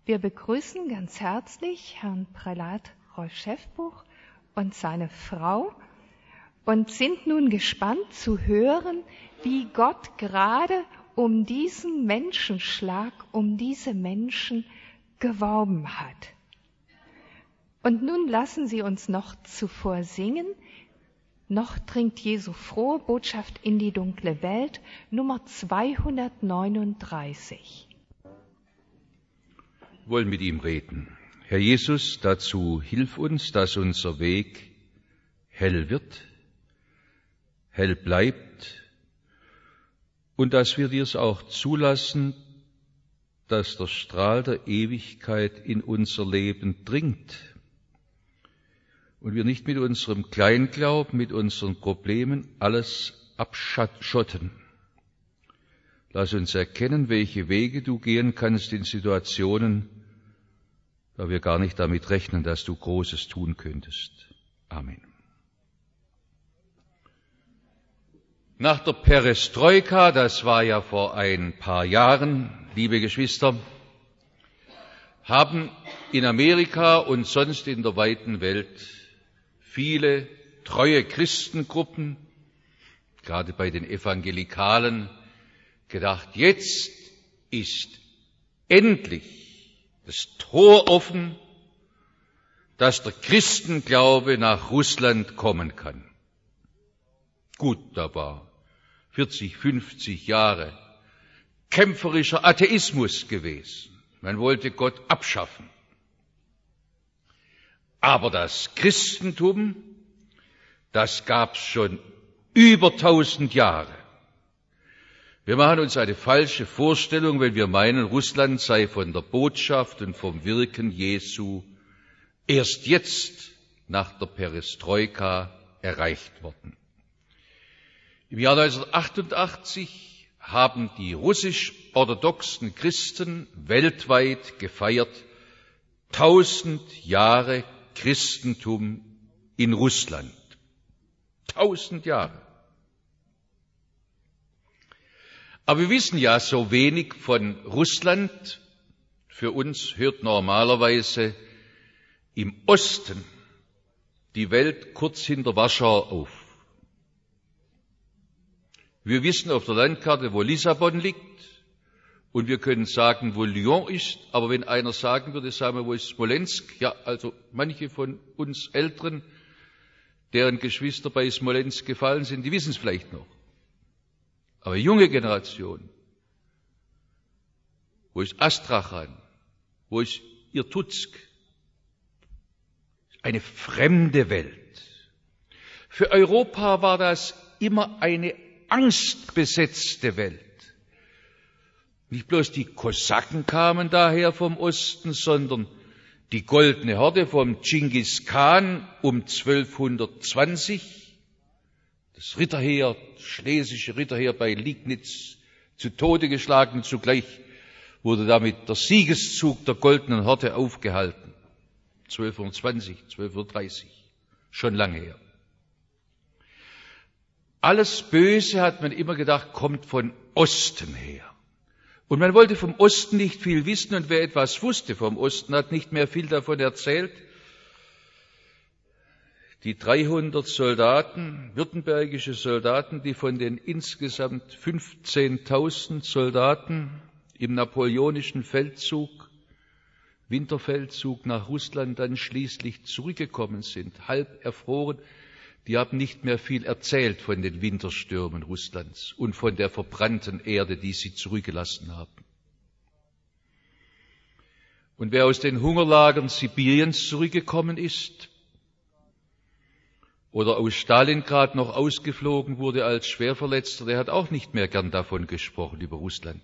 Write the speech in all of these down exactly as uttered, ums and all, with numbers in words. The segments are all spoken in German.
Wir begrüßen ganz herzlich Herrn Prälat Rolf Schäffbuch und seine Frau und sind nun gespannt zu hören, wie Gott gerade um diesen Menschenschlag, um diese Menschen geworben hat. Und nun lassen Sie uns noch zuvor singen, noch dringt Jesu frohe Botschaft in die dunkle Welt, Nummer zweihundertneununddreißig. Wir wollen mit ihm reden. Herr Jesus, dazu hilf uns, dass unser Weg hell wird, hell bleibt und dass wir dies auch zulassen, dass der Strahl der Ewigkeit in unser Leben dringt und wir nicht mit unserem Kleinglauben, mit unseren Problemen alles abschotten. Lass uns erkennen, welche Wege du gehen kannst in Situationen, da wir gar nicht damit rechnen, dass du Großes tun könntest. Amen. Nach der Perestroika, das war ja vor ein paar Jahren, liebe Geschwister, haben in Amerika und sonst in der weiten Welt viele treue Christengruppen, gerade bei den Evangelikalen, gedacht, jetzt ist endlich das Tor offen, dass der Christenglaube nach Russland kommen kann. Gut, da war vierzig, fünfzig Jahre kämpferischer Atheismus gewesen. Man wollte Gott abschaffen. Aber das Christentum, das gab's schon über tausend Jahre. Wir machen uns eine falsche Vorstellung, wenn wir meinen, Russland sei von der Botschaft und vom Wirken Jesu erst jetzt nach der Perestroika erreicht worden. Im Jahr neunzehnhundertachtundachtzig haben die russisch-orthodoxen Christen weltweit gefeiert, tausend Jahre Christentum in Russland. Tausend Jahre. Aber wir wissen ja so wenig von Russland. Für uns hört normalerweise im Osten die Welt kurz hinter Warschau auf. Wir wissen auf der Landkarte, wo Lissabon liegt, und wir können sagen, wo Lyon ist, aber wenn einer sagen würde, sagen wir, wo ist Smolensk? Ja, also manche von uns Älteren, deren Geschwister bei Smolensk gefallen sind, die wissen es vielleicht noch. Aber junge Generation, wo ist Astrachan, wo ist Irkutsk? Eine fremde Welt. Für Europa war das immer eine angstbesetzte Welt. Nicht bloß die Kosaken kamen daher vom Osten, sondern die goldene Horde vom Dschingis Khan um zwölfhundertzwanzig, das Ritterheer, das schlesische Ritterheer bei Liegnitz zu Tode geschlagen, zugleich wurde damit der Siegeszug der goldenen Horde aufgehalten. zwölfhundertzwanzig, zwölfhundertdreißig, schon lange her. Alles Böse, hat man immer gedacht, kommt von Osten her. Und man wollte vom Osten nicht viel wissen, und wer etwas wusste vom Osten, hat nicht mehr viel davon erzählt. Die dreihundert Soldaten, württembergische Soldaten, die von den insgesamt fünfzehntausend Soldaten im napoleonischen Feldzug, Winterfeldzug nach Russland dann schließlich zurückgekommen sind, halb erfroren, die haben nicht mehr viel erzählt von den Winterstürmen Russlands und von der verbrannten Erde, die sie zurückgelassen haben. Und wer aus den Hungerlagern Sibiriens zurückgekommen ist oder aus Stalingrad noch ausgeflogen wurde als Schwerverletzter, der hat auch nicht mehr gern davon gesprochen, über Russland.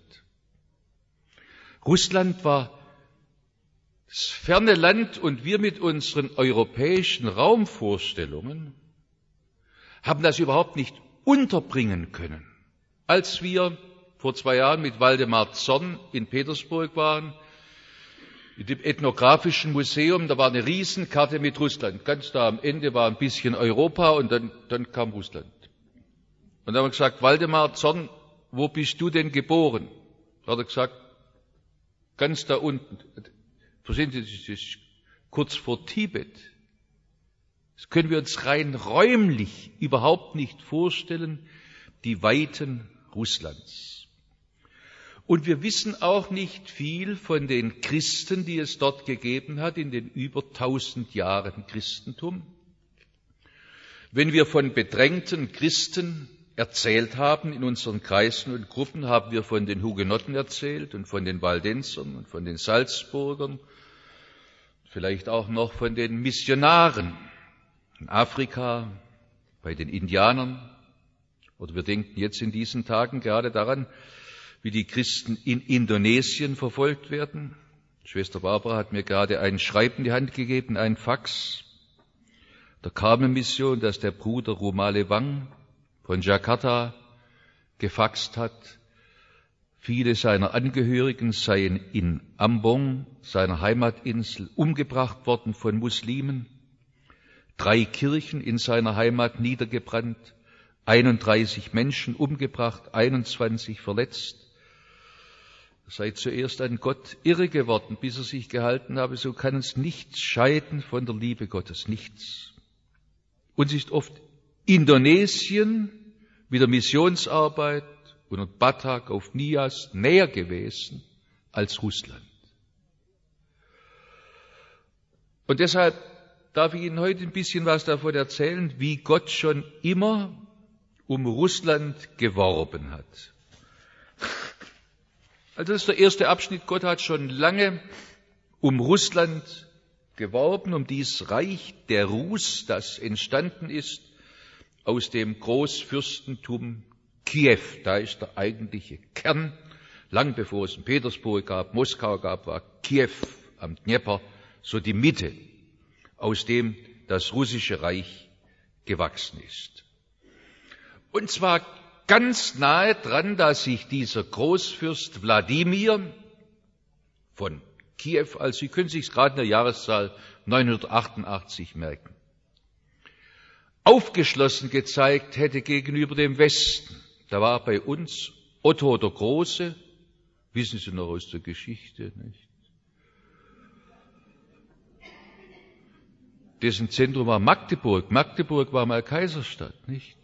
Russland war das ferne Land, und wir mit unseren europäischen Raumvorstellungen haben das überhaupt nicht unterbringen können. Als wir vor zwei Jahren mit Waldemar Zorn in Petersburg waren, in dem Ethnografischen Museum, da war eine Riesenkarte mit Russland. Ganz da am Ende war ein bisschen Europa, und dann, dann kam Russland. Und dann haben wir gesagt, Waldemar Zorn, wo bist du denn geboren? Da hat er gesagt, ganz da unten. Verstehen Sie, das ist kurz vor Tibet. Das können wir uns rein räumlich überhaupt nicht vorstellen, die Weiten Russlands. Und wir wissen auch nicht viel von den Christen, die es dort gegeben hat, in den über tausend Jahren Christentum. Wenn wir von bedrängten Christen erzählt haben in unseren Kreisen und Gruppen, haben wir von den Hugenotten erzählt und von den Waldensern und von den Salzburgern, vielleicht auch noch von den Missionaren in Afrika, bei den Indianern. Oder wir denken jetzt in diesen Tagen gerade daran, wie die Christen in Indonesien verfolgt werden. Schwester Barbara hat mir gerade ein Schreiben in die Hand gegeben, ein Fax der Carmen-Mission, das der Bruder Rumale Wang von Jakarta gefaxt hat. Viele seiner Angehörigen seien in Ambon, seiner Heimatinsel, umgebracht worden von Muslimen. Drei Kirchen in seiner Heimat niedergebrannt, einunddreißig Menschen umgebracht, einundzwanzig verletzt. Er sei zuerst an Gott irre geworden, bis er sich gehalten habe, so kann uns nichts scheiden von der Liebe Gottes, nichts. Uns ist oft Indonesien mit der Missionsarbeit und Batak auf Nias näher gewesen als Russland. Und deshalb darf ich Ihnen heute ein bisschen was davon erzählen, wie Gott schon immer um Russland geworben hat. Also das ist der erste Abschnitt. Gott hat schon lange um Russland geworben, um dieses Reich der Rus, das entstanden ist aus dem Großfürstentum Kiew. Da ist der eigentliche Kern. Lang bevor es in Petersburg gab, Moskau gab, war Kiew am Dnepr so die Mitte, aus dem das russische Reich gewachsen ist. Und zwar ganz nahe dran, dass sich dieser Großfürst Wladimir von Kiew, also Sie können sich gerade in der Jahreszahl neunhundertachtundachtzig merken, aufgeschlossen gezeigt hätte gegenüber dem Westen. Da war bei uns Otto der Große, wissen Sie noch aus der Geschichte, nicht? Dessen Zentrum war Magdeburg. Magdeburg war mal Kaiserstadt, nicht?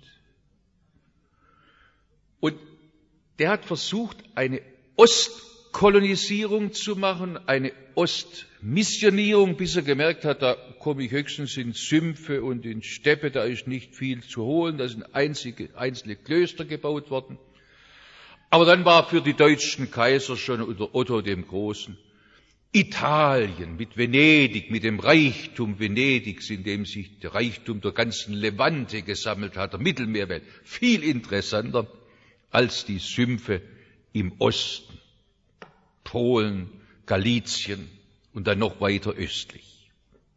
Und der hat versucht, eine Ostkolonisierung zu machen, eine Ostmissionierung, bis er gemerkt hat, da komme ich höchstens in Sümpfe und in Steppe, da ist nicht viel zu holen, da sind einzige, einzelne Klöster gebaut worden. Aber dann war für die deutschen Kaiser schon unter Otto dem Großen Italien mit Venedig, mit dem Reichtum Venedigs, in dem sich der Reichtum der ganzen Levante gesammelt hat, der Mittelmeerwelt, viel interessanter als die Sümpfe im Osten, Polen, Galizien und dann noch weiter östlich.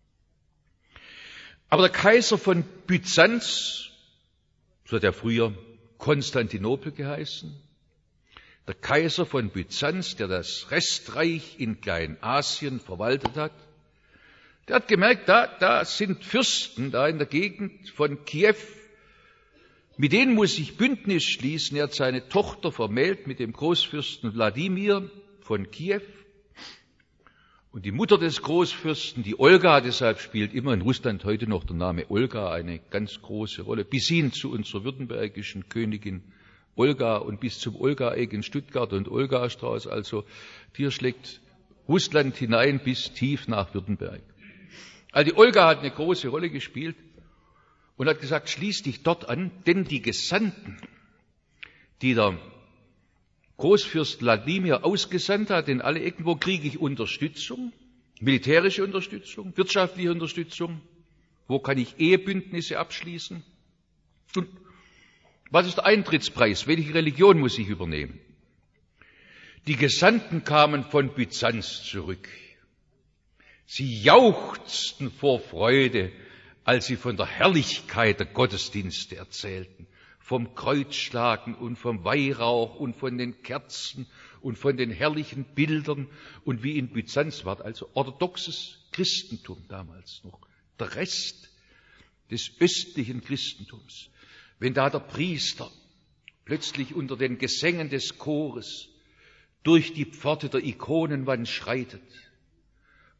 Aber der Kaiser von Byzanz, so hat er früher Konstantinopel geheißen, der Kaiser von Byzanz, der das Restreich in Kleinasien verwaltet hat, der hat gemerkt, da, da sind Fürsten da in der Gegend von Kiew, mit denen muss ich Bündnis schließen. Er hat seine Tochter vermählt mit dem Großfürsten Wladimir von Kiew. Und die Mutter des Großfürsten, die Olga, deshalb spielt immer in Russland heute noch der Name Olga eine ganz große Rolle, bis hin zu unserer württembergischen Königin Olga und bis zum Olga-Eck in Stuttgart und Olga-Strauß. Also hier schlägt Russland hinein bis tief nach Württemberg. Also die Olga hat eine große Rolle gespielt. Und hat gesagt, schließ dich dort an, denn die Gesandten, die der Großfürst Wladimir ausgesandt hat, in alle Ecken, wo kriege ich Unterstützung, militärische Unterstützung, wirtschaftliche Unterstützung, wo kann ich Ehebündnisse abschließen und was ist der Eintrittspreis, welche Religion muss ich übernehmen? Die Gesandten kamen von Byzanz zurück. Sie jauchzten vor Freude, als sie von der Herrlichkeit der Gottesdienste erzählten, vom Kreuzschlagen und vom Weihrauch und von den Kerzen und von den herrlichen Bildern und wie in Byzanz war, also orthodoxes Christentum damals noch, der Rest des östlichen Christentums. Wenn da der Priester plötzlich unter den Gesängen des Chores durch die Pforte der Ikonenwand schreitet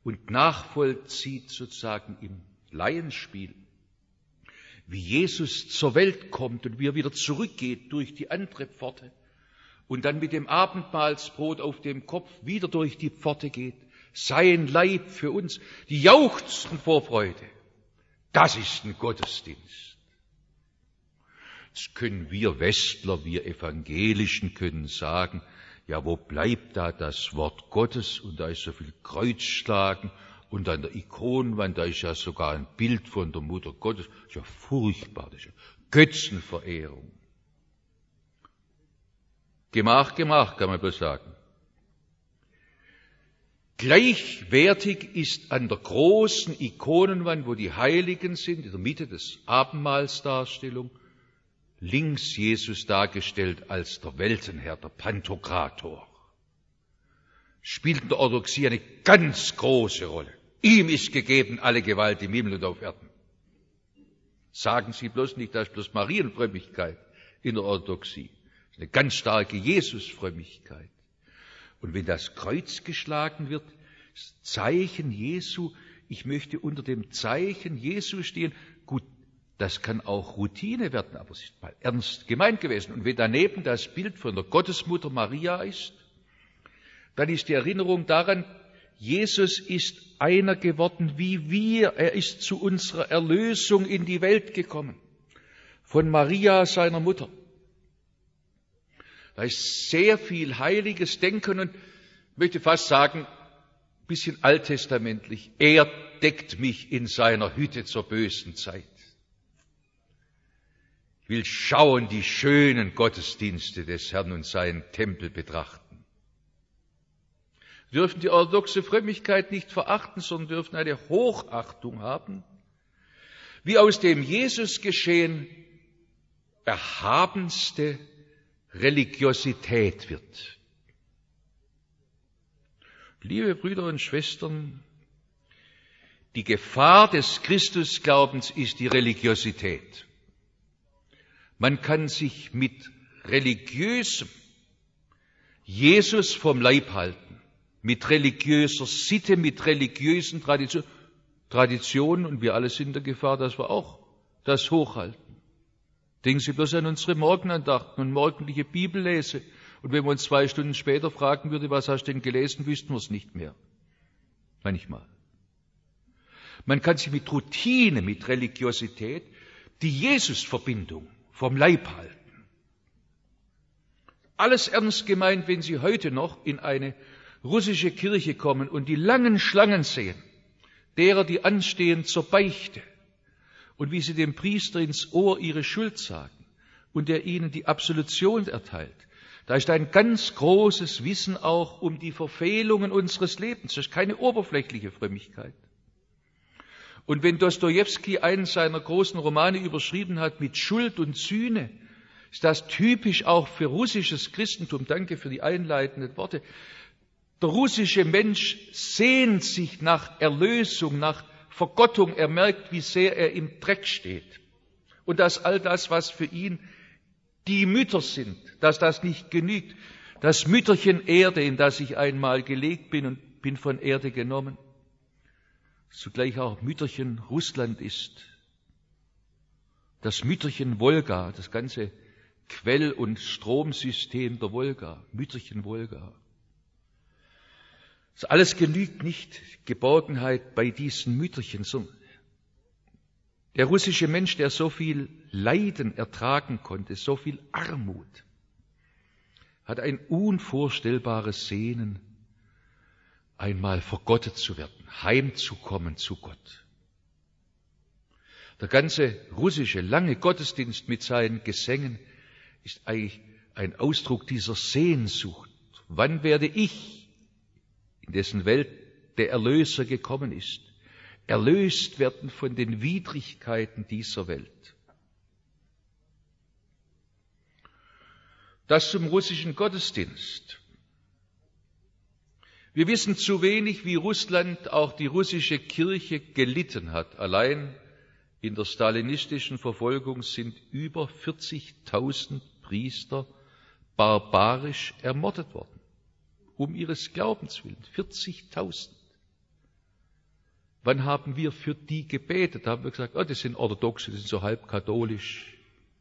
und nachvollzieht sozusagen im Laienspiel, wie Jesus zur Welt kommt und wie er wieder zurückgeht durch die andere Pforte und dann mit dem Abendmahlsbrot auf dem Kopf wieder durch die Pforte geht, sein Leib für uns, die jauchzten vor Freude. Das ist ein Gottesdienst. Jetzt können wir Westler, wir Evangelischen können sagen, ja, wo bleibt da das Wort Gottes? Und da ist so viel Kreuzschlagen und an der Ikonenwand, da ist ja sogar ein Bild von der Mutter Gottes. Das ist ja furchtbar, das ist ja Götzenverehrung. Gemach, Gemach, kann man bloß sagen. Gleichwertig ist an der großen Ikonenwand, wo die Heiligen sind, in der Mitte des Abendmahlsdarstellung, links Jesus dargestellt als der Weltenherr, der Pantokrator. Spielt in der Orthodoxie eine ganz große Rolle. Ihm ist gegeben alle Gewalt im Himmel und auf Erden. Sagen Sie bloß nicht, das ist bloß Marienfrömmigkeit in der Orthodoxie. Das ist eine ganz starke Jesusfrömmigkeit. Und wenn das Kreuz geschlagen wird, das Zeichen Jesu, ich möchte unter dem Zeichen Jesu stehen, gut, das kann auch Routine werden, aber es ist mal ernst gemeint gewesen. Und wenn daneben das Bild von der Gottesmutter Maria ist, dann ist die Erinnerung daran, Jesus ist einer geworden wie wir. Er ist zu unserer Erlösung in die Welt gekommen. Von Maria, seiner Mutter. Da ist sehr viel heiliges Denken und ich möchte fast sagen, ein bisschen alttestamentlich. Er deckt mich in seiner Hütte zur bösen Zeit. Ich will schauen, die schönen Gottesdienste des Herrn und seinen Tempel betrachten. Wir dürfen die orthodoxe Frömmigkeit nicht verachten, sondern dürfen eine Hochachtung haben, wie aus dem Jesusgeschehen erhabenste Religiosität wird. Liebe Brüder und Schwestern, die Gefahr des Christusglaubens ist die Religiosität. Man kann sich mit religiösem Jesus vom Leib halten, mit religiöser Sitte, mit religiösen Tradition, Traditionen, und wir alle sind in der Gefahr, dass wir auch das hochhalten. Denken Sie bloß an unsere Morgenandachten und morgendliche Bibellese. Und wenn wir uns zwei Stunden später fragen würde, was hast du denn gelesen, wüssten wir es nicht mehr. Manchmal. Man kann sich mit Routine, mit Religiosität die Jesusverbindung vom Leib halten. Alles ernst gemeint, wenn Sie heute noch in eine russische Kirche kommen und die langen Schlangen sehen, derer, die anstehen zur Beichte, und wie sie dem Priester ins Ohr ihre Schuld sagen und der ihnen die Absolution erteilt. Da ist ein ganz großes Wissen auch um die Verfehlungen unseres Lebens. Das ist keine oberflächliche Frömmigkeit. Und wenn Dostojewski einen seiner großen Romane überschrieben hat mit Schuld und Sühne, ist das typisch auch für russisches Christentum. Danke für die einleitenden Worte. Der russische Mensch sehnt sich nach Erlösung, nach Vergottung. Er merkt, wie sehr er im Dreck steht. Und dass all das, was für ihn die Mütter sind, dass das nicht genügt. Das Mütterchen Erde, in das ich einmal gelegt bin und bin von Erde genommen, zugleich auch Mütterchen Russland ist. Das Mütterchen Wolga, das ganze Quell- und Stromsystem der Wolga, Mütterchen Wolga. Das alles genügt nicht, Geborgenheit bei diesen Mütterchen. Der russische Mensch, der so viel Leiden ertragen konnte, so viel Armut, hat ein unvorstellbares Sehnen, einmal vergottet zu werden, heimzukommen zu Gott. Der ganze russische lange Gottesdienst mit seinen Gesängen ist eigentlich ein Ausdruck dieser Sehnsucht. Wann werde ich, in dessen Welt der Erlöser gekommen ist, erlöst werden von den Widrigkeiten dieser Welt? Das zum russischen Gottesdienst. Wir wissen zu wenig, wie Russland, auch die russische Kirche, gelitten hat. Allein in der stalinistischen Verfolgung sind über vierzigtausend Priester barbarisch ermordet worden. Um ihres Glaubens willen. vierzigtausend. Wann haben wir für die gebetet? Da haben wir gesagt, oh, das sind Orthodoxe, das sind so halb katholisch.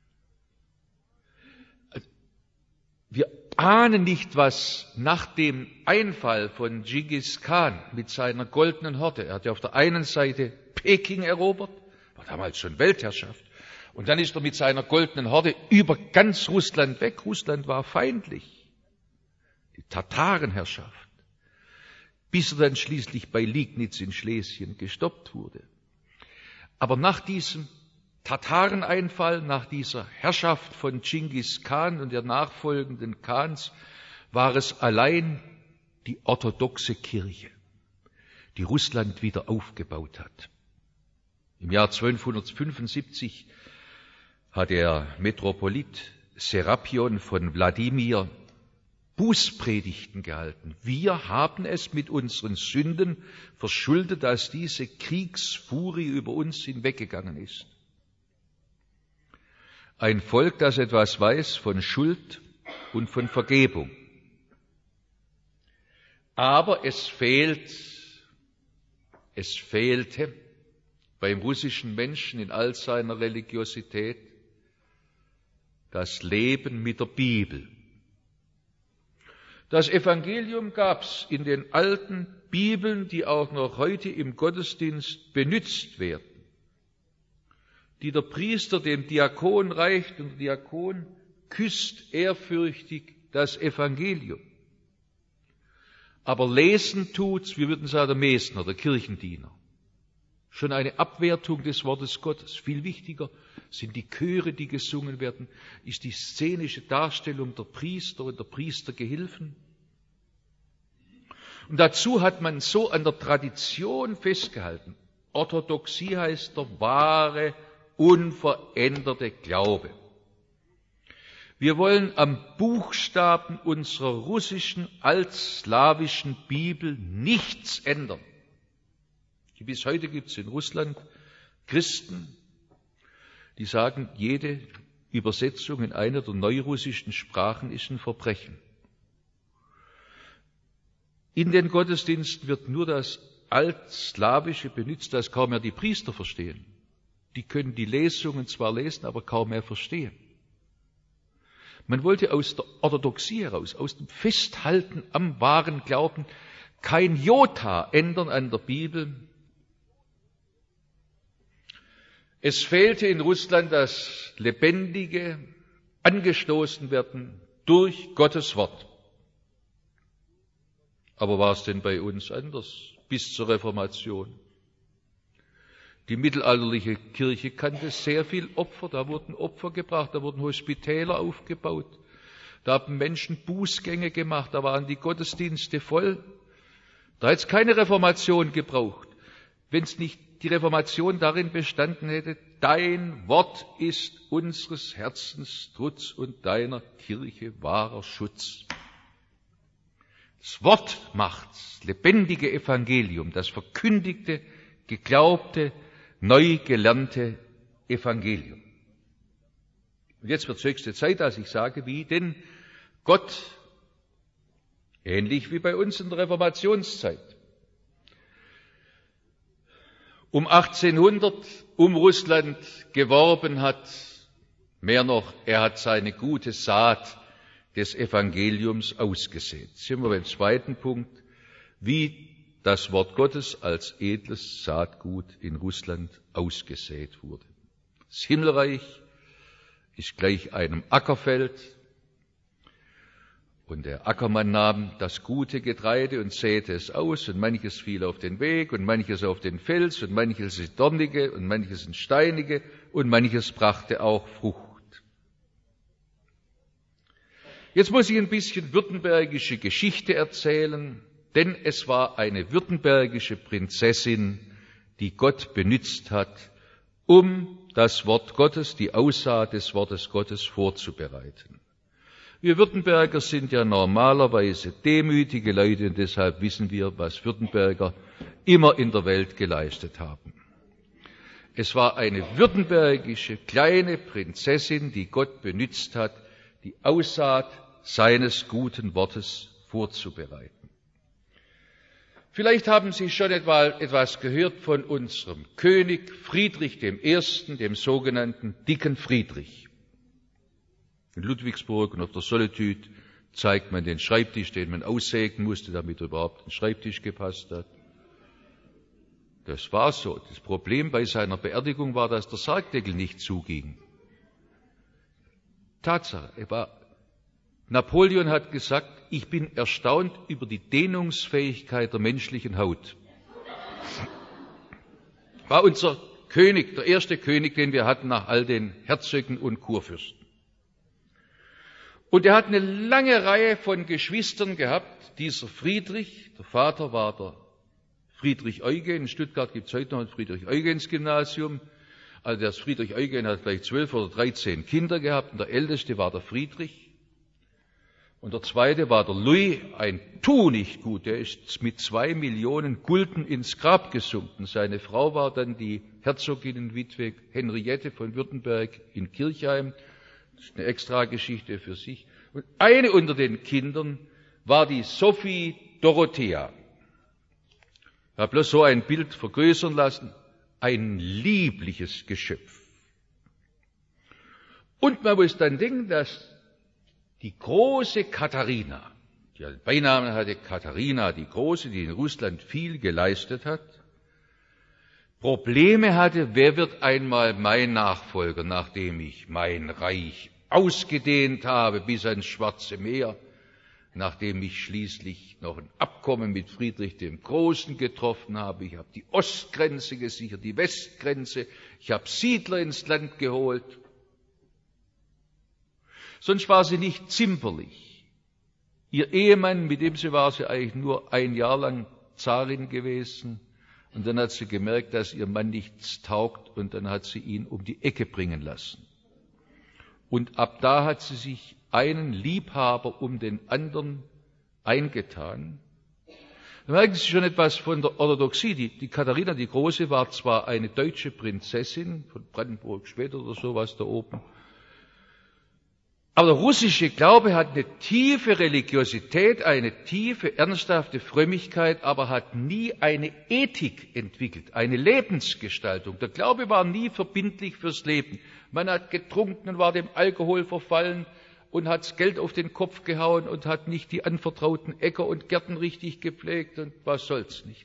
Wir ahnen nicht, was nach dem Einfall von Genghis Khan mit seiner goldenen Horde, er hat ja auf der einen Seite Peking erobert, war damals schon Weltherrschaft, und dann ist er mit seiner goldenen Horde über ganz Russland weg. Russland war feindlich, die Tatarenherrschaft, bis er dann schließlich bei Liegnitz in Schlesien gestoppt wurde. Aber nach diesem Tatareneinfall, nach dieser Herrschaft von Genghis Khan und der nachfolgenden Khans, war es allein die orthodoxe Kirche, die Russland wieder aufgebaut hat. Im Jahr zwölfhundertfünfundsiebzig hat der Metropolit Serapion von Wladimir Bußpredigten gehalten. Wir haben es mit unseren Sünden verschuldet, dass diese Kriegsfurie über uns hinweggegangen ist. Ein Volk, das etwas weiß von Schuld und von Vergebung. Aber es fehlt, es fehlte beim russischen Menschen in all seiner Religiosität das Leben mit der Bibel. Das Evangelium gab es in den alten Bibeln, die auch noch heute im Gottesdienst benutzt werden, die der Priester dem Diakon reicht, und der Diakon küsst ehrfürchtig das Evangelium. Aber lesen tut's, wir würden sagen, der Mesner, der Kirchendiener. Schon eine Abwertung des Wortes Gottes. Viel wichtiger sind die Chöre, die gesungen werden, ist die szenische Darstellung der Priester und der Priestergehilfen. Und dazu hat man so an der Tradition festgehalten. Orthodoxie heißt der wahre, unveränderte Glaube. Wir wollen am Buchstaben unserer russischen, altslawischen Bibel nichts ändern. Bis heute gibt es in Russland Christen, die sagen, jede Übersetzung in einer der neurussischen Sprachen ist ein Verbrechen. In den Gottesdiensten wird nur das Altslawische benutzt, das kaum mehr die Priester verstehen. Die können die Lesungen zwar lesen, aber kaum mehr verstehen. Man wollte aus der Orthodoxie heraus, aus dem Festhalten am wahren Glauben, kein Jota ändern an der Bibel. Es fehlte in Russland das lebendige Angestoßenwerden durch Gottes Wort. Aber war es denn bei uns anders bis zur Reformation? Die mittelalterliche Kirche kannte sehr viel Opfer, da wurden Opfer gebracht, da wurden Hospitäler aufgebaut, da haben Menschen Bußgänge gemacht, da waren die Gottesdienste voll. Da hat es keine Reformation gebraucht, wenn es nicht die Reformation darin bestanden hätte, dein Wort ist unseres Herzens Trutz und deiner Kirche wahrer Schutz. Das Wort macht's, lebendige Evangelium, das verkündigte, geglaubte, neu gelernte Evangelium. Und jetzt wird es höchste Zeit, dass ich sage, wie denn Gott, ähnlich wie bei uns in der Reformationszeit, um achtzehnhundert um Russland geworben hat, mehr noch, er hat seine gute Saat des Evangeliums ausgesät. Jetzt sind wir beim zweiten Punkt, wie das Wort Gottes als edles Saatgut in Russland ausgesät wurde. Das Himmelreich ist gleich einem Ackerfeld, und der Ackermann nahm das gute Getreide und säte es aus, und manches fiel auf den Weg, und manches auf den Fels, und manches in dornige, und manches in steinige, und manches brachte auch Frucht. Jetzt muss ich ein bisschen württembergische Geschichte erzählen, denn es war eine württembergische Prinzessin, die Gott benützt hat, um das Wort Gottes, die Aussaat des Wortes Gottes vorzubereiten. Wir Württemberger sind ja normalerweise demütige Leute, und deshalb wissen wir, was Württemberger immer in der Welt geleistet haben. Es war eine württembergische kleine Prinzessin, die Gott benützt hat, die Aussaat seines guten Wortes vorzubereiten. Vielleicht haben Sie schon etwas gehört von unserem König Friedrich der Erste., dem sogenannten Dicken Friedrich. In Ludwigsburg und auf der Solitude zeigt man den Schreibtisch, den man aussägen musste, damit er überhaupt in den Schreibtisch gepasst hat. Das war so. Das Problem bei seiner Beerdigung war, dass der Sargdeckel nicht zuging. Tatsache. Er war, Napoleon hat gesagt, ich bin erstaunt über die Dehnungsfähigkeit der menschlichen Haut. War unser König, der erste König, den wir hatten nach all den Herzögen und Kurfürsten. Und er hat eine lange Reihe von Geschwistern gehabt. Dieser Friedrich, der Vater war der Friedrich Eugen. In Stuttgart gibt es heute noch ein Friedrich-Eugens-Gymnasium. Also der Friedrich Eugen hat vielleicht zwölf oder dreizehn Kinder gehabt und der älteste war der Friedrich. Und der zweite war der Louis, ein Tu-nicht-Gut, der ist mit zwei Millionen Gulden ins Grab gesunken. Seine Frau war dann die Herzoginnenwitwe Henriette von Württemberg in Kirchheim. Das ist eine Extrageschichte für sich. Und eine unter den Kindern war die Sophie Dorothea. Ich habe bloß so ein Bild vergrößern lassen. Ein liebliches Geschöpf. Und man muss dann denken, dass die große Katharina, die einen Beinamen hatte, Katharina die Große, die in Russland viel geleistet hat, Probleme hatte, wer wird einmal mein Nachfolger, nachdem ich mein Reich ausgedehnt habe bis ans Schwarze Meer, nachdem ich schließlich noch ein Abkommen mit Friedrich dem Großen getroffen habe. Ich habe die Ostgrenze gesichert, die Westgrenze, ich habe Siedler ins Land geholt. Sonst war sie nicht zimperlich. Ihr Ehemann, mit dem sie war sie eigentlich nur ein Jahr lang Zarin gewesen. Und dann hat sie gemerkt, dass ihr Mann nichts taugt und dann hat sie ihn um die Ecke bringen lassen. Und ab da hat sie sich einen Liebhaber um den anderen eingetan. Da merken Sie schon etwas von der Orthodoxie. Die, die Katharina die Große war zwar eine deutsche Prinzessin von Brandenburg-Schwedt oder sowas da oben, aber der russische Glaube hat eine tiefe Religiosität, eine tiefe, ernsthafte Frömmigkeit, aber hat nie eine Ethik entwickelt, eine Lebensgestaltung. Der Glaube war nie verbindlich fürs Leben. Man hat getrunken und war dem Alkohol verfallen und hat das Geld auf den Kopf gehauen und hat nicht die anvertrauten Äcker und Gärten richtig gepflegt und was soll's nicht.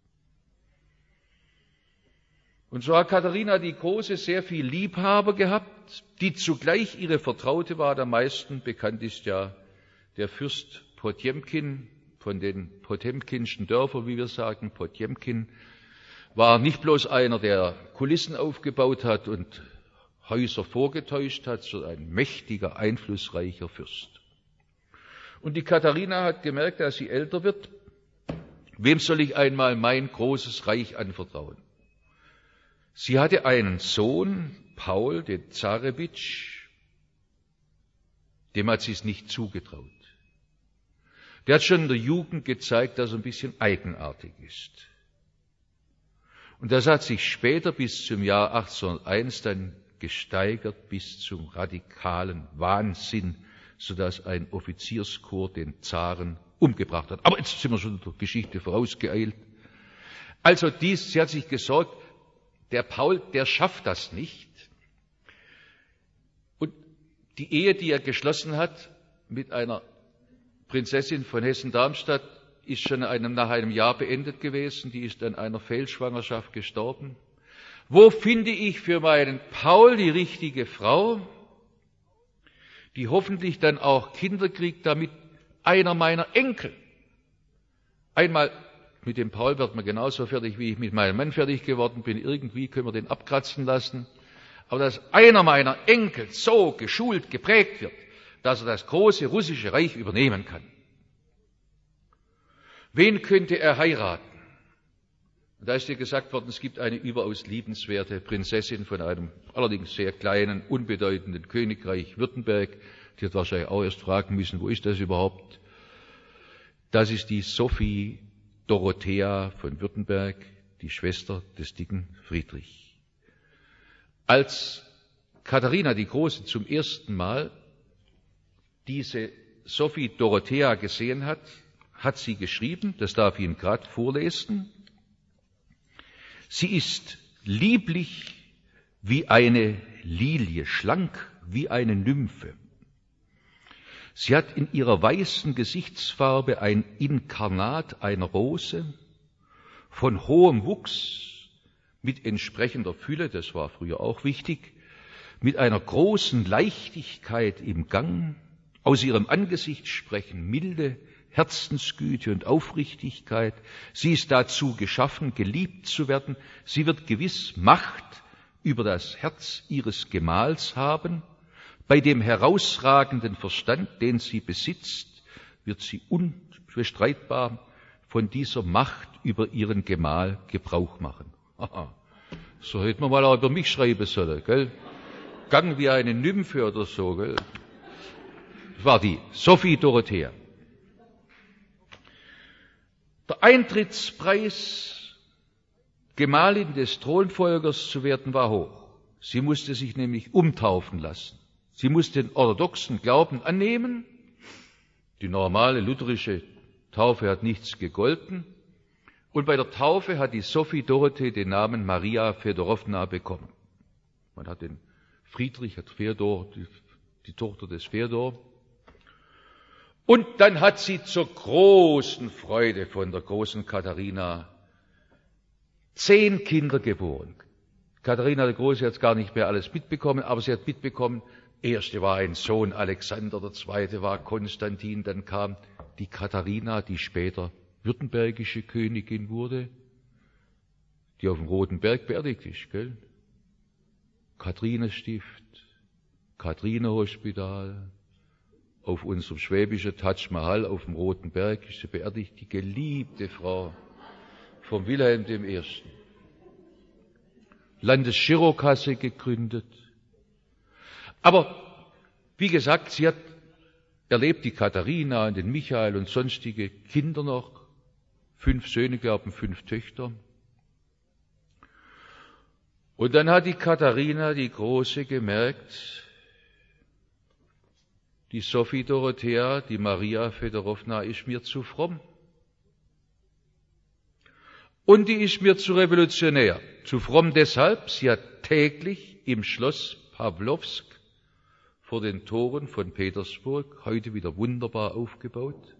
Und so hat Katharina die Große sehr viel Liebhaber gehabt, die zugleich ihre Vertraute war. Am meisten bekannt ist ja der Fürst Potjemkin von den Potemkinschen Dörfern, wie wir sagen. Potjemkin war nicht bloß einer, der Kulissen aufgebaut hat und Häuser vorgetäuscht hat, sondern ein mächtiger, einflussreicher Fürst. Und die Katharina hat gemerkt, dass sie älter wird, wem soll ich einmal mein großes Reich anvertrauen? Sie hatte einen Sohn, Paul, den Zarewitsch, dem hat sie es nicht zugetraut. Der hat schon in der Jugend gezeigt, dass er ein bisschen eigenartig ist. Und das hat sich später bis zum Jahr achtzehnhunderteins dann gesteigert bis zum radikalen Wahnsinn, sodass ein Offizierskorps den Zaren umgebracht hat. Aber jetzt sind wir schon der Geschichte vorausgeeilt. Also dies, sie hat sich gesorgt, der Paul, der schafft das nicht. Und die Ehe, die er geschlossen hat mit einer Prinzessin von Hessen-Darmstadt, ist schon einem, nach einem Jahr beendet gewesen. Die ist an einer Fehlschwangerschaft gestorben. Wo finde ich für meinen Paul die richtige Frau, die hoffentlich dann auch Kinder kriegt, damit einer meiner Enkel einmal. Mit dem Paul wird man genauso fertig, wie ich mit meinem Mann fertig geworden bin. Irgendwie können wir den abkratzen lassen. Aber dass einer meiner Enkel so geschult, geprägt wird, dass er das große russische Reich übernehmen kann. Wen könnte er heiraten? Und da ist dir gesagt worden, es gibt eine überaus liebenswerte Prinzessin von einem allerdings sehr kleinen, unbedeutenden Königreich Württemberg. Die hat wahrscheinlich auch erst fragen müssen, wo ist das überhaupt? Das ist die Sophie Dorothea von Württemberg, die Schwester des dicken Friedrich. Als Katharina die Große zum ersten Mal diese Sophie Dorothea gesehen hat, hat sie geschrieben, das darf ich Ihnen gerade vorlesen. Sie ist lieblich wie eine Lilie, schlank wie eine Nymphe. Sie hat in ihrer weißen Gesichtsfarbe ein Inkarnat einer Rose, von hohem Wuchs, mit entsprechender Fülle, das war früher auch wichtig, mit einer großen Leichtigkeit im Gang. Aus ihrem Angesicht sprechen Milde, Herzensgüte und Aufrichtigkeit. Sie ist dazu geschaffen, geliebt zu werden. Sie wird gewiss Macht über das Herz ihres Gemahls haben. Bei dem herausragenden Verstand, den sie besitzt, wird sie unbestreitbar von dieser Macht über ihren Gemahl Gebrauch machen. Aha. So hätte man mal auch über mich schreiben sollen, gell? Gang wie eine Nymphe oder so, gell? Das war die Sophie Dorothea. Der Eintrittspreis, Gemahlin des Thronfolgers zu werden, war hoch. Sie musste sich nämlich umtaufen lassen. Sie musste den orthodoxen Glauben annehmen. Die normale lutherische Taufe hat nichts gegolten. Und bei der Taufe hat die Sophie Dorothee den Namen Maria Fedorowna bekommen. Man hat den Friedrich, hat Fedor, die, die Tochter des Fedor. Und dann hat sie zur großen Freude von der großen Katharina zehn Kinder geboren. Katharina der Große hat gar nicht mehr alles mitbekommen, aber sie hat mitbekommen, der erste war ein Sohn Alexander, der zweite war Konstantin, dann kam die Katharina, die später württembergische Königin wurde, die auf dem Roten Berg beerdigt ist, gell? Kathrinenstift, Kathrine-Hospital, auf unserem schwäbischen Taj Mahal auf dem Roten Berg ist sie beerdigt, die geliebte Frau von Wilhelm der Erste. Landesgirokasse gegründet. Aber, wie gesagt, sie hat erlebt, die Katharina und den Michael und sonstige Kinder noch, fünf Söhne, glauben, fünf Töchter. Und dann hat die Katharina, die Große, gemerkt, die Sophie Dorothea, die Maria Fedorowna ist mir zu fromm. Und die ist mir zu revolutionär. Zu fromm deshalb, sie hat täglich im Schloss Pawlowsk vor den Toren von Petersburg, heute wieder wunderbar aufgebaut,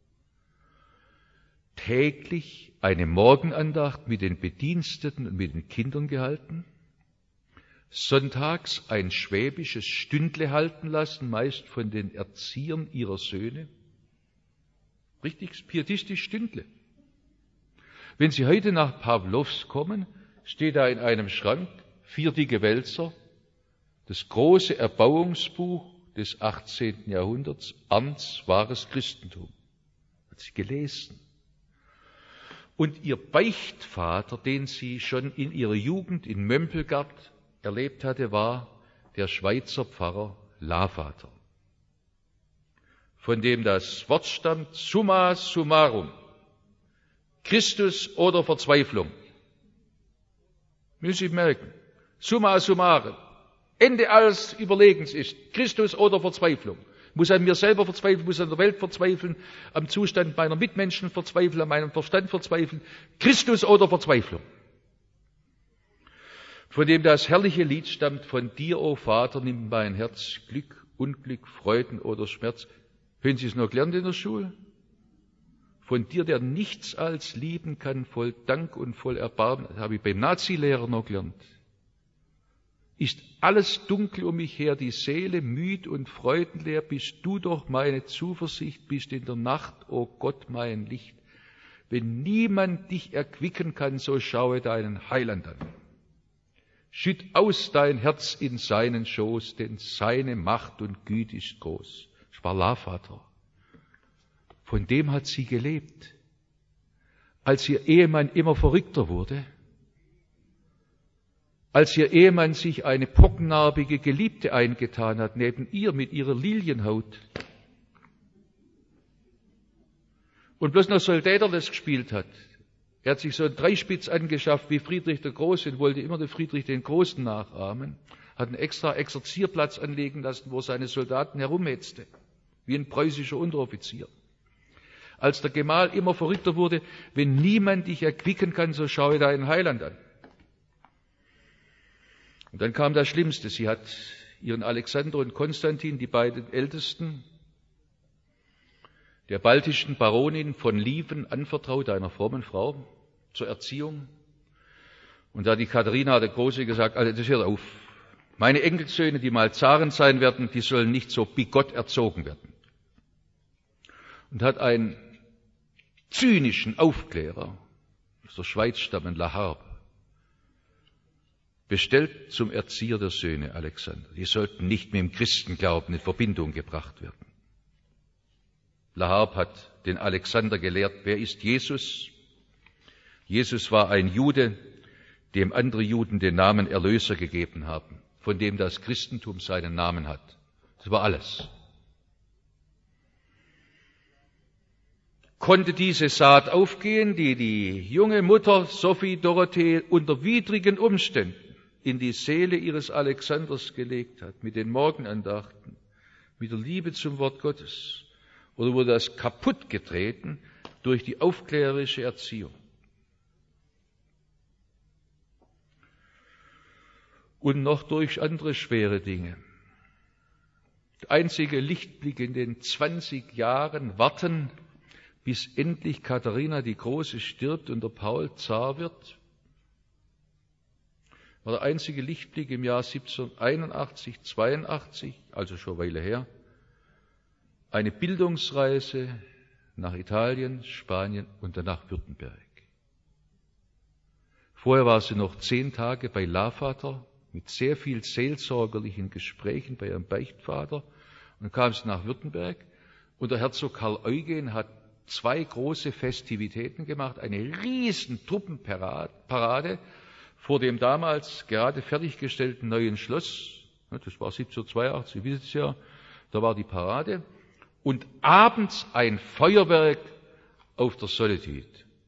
täglich eine Morgenandacht mit den Bediensteten und mit den Kindern gehalten, sonntags ein schwäbisches Stündle halten lassen, meist von den Erziehern ihrer Söhne. Richtig pietistisch Stündle. Wenn Sie heute nach Pawlowsk kommen, steht da in einem Schrank, vier dicke Wälzer, das große Erbauungsbuch des achtzehnten Jahrhunderts, Arndts wahres Christentum. Hat sie gelesen. Und ihr Beichtvater, den sie schon in ihrer Jugend in Mömpelgard erlebt hatte, war der Schweizer Pfarrer Lavater, von dem das Wort stammt, summa summarum, Christus oder Verzweiflung. Müssen Sie merken, summa summarum, Ende alles Überlegens ist Christus oder Verzweiflung. Muss an mir selber verzweifeln, muss an der Welt verzweifeln, am Zustand meiner Mitmenschen verzweifeln, an meinem Verstand verzweifeln. Christus oder Verzweiflung. Von dem das herrliche Lied stammt, von dir, o Vater, nimm mein Herz, Glück, Unglück, Freuden oder Schmerz. Haben Sie es noch gelernt in der Schule? Von dir, der nichts als lieben kann, voll Dank und voll Erbarmen, das habe ich beim Nazi-Lehrer noch gelernt. Ist alles dunkel um mich her, die Seele müd und freudenleer, bist du doch meine Zuversicht, bist in der Nacht, o Gott, mein Licht. Wenn niemand dich erquicken kann, so schaue deinen Heiland an. Schütt aus dein Herz in seinen Schoß, denn seine Macht und Güte ist groß. Das war Lavater. Von dem hat sie gelebt. Als ihr Ehemann immer verrückter wurde, als ihr Ehemann sich eine pockennarbige Geliebte eingetan hat, neben ihr mit ihrer Lilienhaut, und bloß noch Soldaterles gespielt hat. Er hat sich so einen Dreispitz angeschafft wie Friedrich der Große und wollte immer den Friedrich den Großen nachahmen, hat einen extra Exerzierplatz anlegen lassen, wo seine Soldaten herumhetzte, wie ein preußischer Unteroffizier. Als der Gemahl immer verrückter wurde, wenn niemand dich erquicken kann, so schaue deinen Heiland an. Und dann kam das Schlimmste. Sie hat ihren Alexander und Konstantin, die beiden Ältesten der baltischen Baronin von Lieven, anvertraut, einer frommen Frau, zur Erziehung. Und da hat die Katharina der Große gesagt, also das hört auf. Meine Enkelsöhne, die mal Zaren sein werden, die sollen nicht so bigott erzogen werden. Und hat einen zynischen Aufklärer aus der Schweiz stammend, La Harpe, bestellt zum Erzieher der Söhne Alexander. Die sollten nicht mit dem Christenglauben in Verbindung gebracht werden. La Harpe hat den Alexander gelehrt, wer ist Jesus? Jesus war ein Jude, dem andere Juden den Namen Erlöser gegeben haben, von dem das Christentum seinen Namen hat. Das war alles. Konnte diese Saat aufgehen, die die junge Mutter Sophie Dorothee unter widrigen Umständen in die Seele ihres Alexanders gelegt hat, mit den Morgenandachten, mit der Liebe zum Wort Gottes? Oder wurde das kaputt getreten durch die aufklärerische Erziehung? Und noch durch andere schwere Dinge. Der einzige Lichtblick in den zwanzig Jahren warten, bis endlich Katharina die Große stirbt und der Paul Zar wird, war der einzige Lichtblick im Jahr siebzehnhunderteinundachtzig, zweiundachtzig, also schon eine Weile her, eine Bildungsreise nach Italien, Spanien und danach Württemberg. Vorher war sie noch zehn Tage bei Lavater mit sehr viel seelsorgerlichen Gesprächen bei ihrem Beichtvater und kam sie nach Württemberg und der Herzog Karl Eugen hat zwei große Festivitäten gemacht, eine riesen Truppenparade vor dem damals gerade fertiggestellten neuen Schloss. Das war siebzehnhundertzweiundachtzig, Sie wissen es ja, da war die Parade. Und abends ein Feuerwerk auf der Solitude.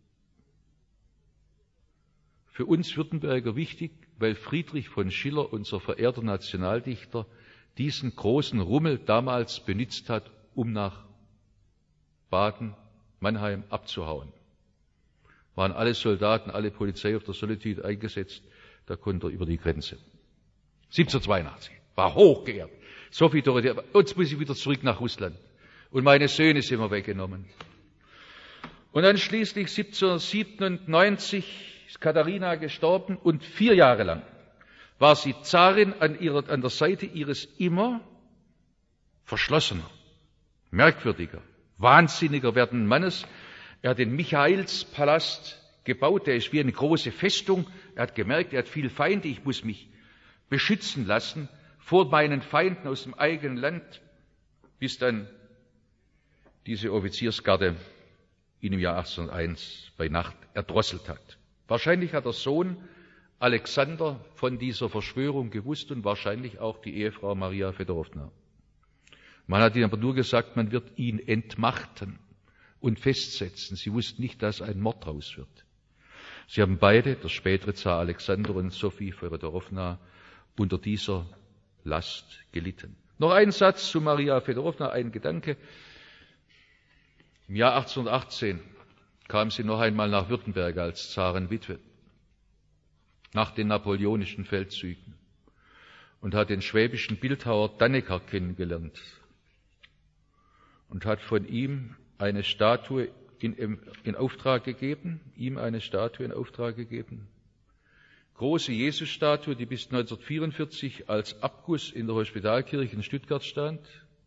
Für uns Württemberger wichtig, weil Friedrich von Schiller, unser verehrter Nationaldichter, diesen großen Rummel damals benutzt hat, um nach Baden, Mannheim abzuhauen. Waren alle Soldaten, alle Polizei auf der Solitude eingesetzt, da konnte er über die Grenze. siebzehnhundertzweiundachtzig, war hochgeehrt. Sophie Dorothee, jetzt muss ich wieder zurück nach Russland. Und meine Söhne sind mir weggenommen. Und dann schließlich siebzehnhundertsiebenundneunzig ist Katharina gestorben und vier Jahre lang war sie Zarin an, ihrer, an der Seite ihres immer verschlossener, merkwürdiger, wahnsinniger werdenden Mannes. Er hat den Michaelspalast gebaut, der ist wie eine große Festung. Er hat gemerkt, er hat viel Feinde, ich muss mich beschützen lassen vor meinen Feinden aus dem eigenen Land, bis dann diese Offiziersgarde ihn im Jahr achtzehnhunderteins bei Nacht erdrosselt hat. Wahrscheinlich hat der Sohn Alexander von dieser Verschwörung gewusst und wahrscheinlich auch die Ehefrau Maria Fedorowna. Man hat ihnen aber nur gesagt, man wird ihn entmachten und festsetzen. Sie wussten nicht, dass ein Mord draus wird. Sie haben beide, der spätere Zar Alexander und Sophie Fedorowna, unter dieser Last gelitten. Noch ein Satz zu Maria Fedorowna, ein Gedanke. Im Jahr achtzehnhundertachtzehn kam sie noch einmal nach Württemberg als Zarenwitwe, nach den napoleonischen Feldzügen, und hat den schwäbischen Bildhauer Dannecker kennengelernt und hat von ihm eine Statue in, in Auftrag gegeben, ihm eine Statue in Auftrag gegeben. Große Jesusstatue, die bis neunzehnhundertvierundvierzig als Abguss in der Hospitalkirche in Stuttgart stand.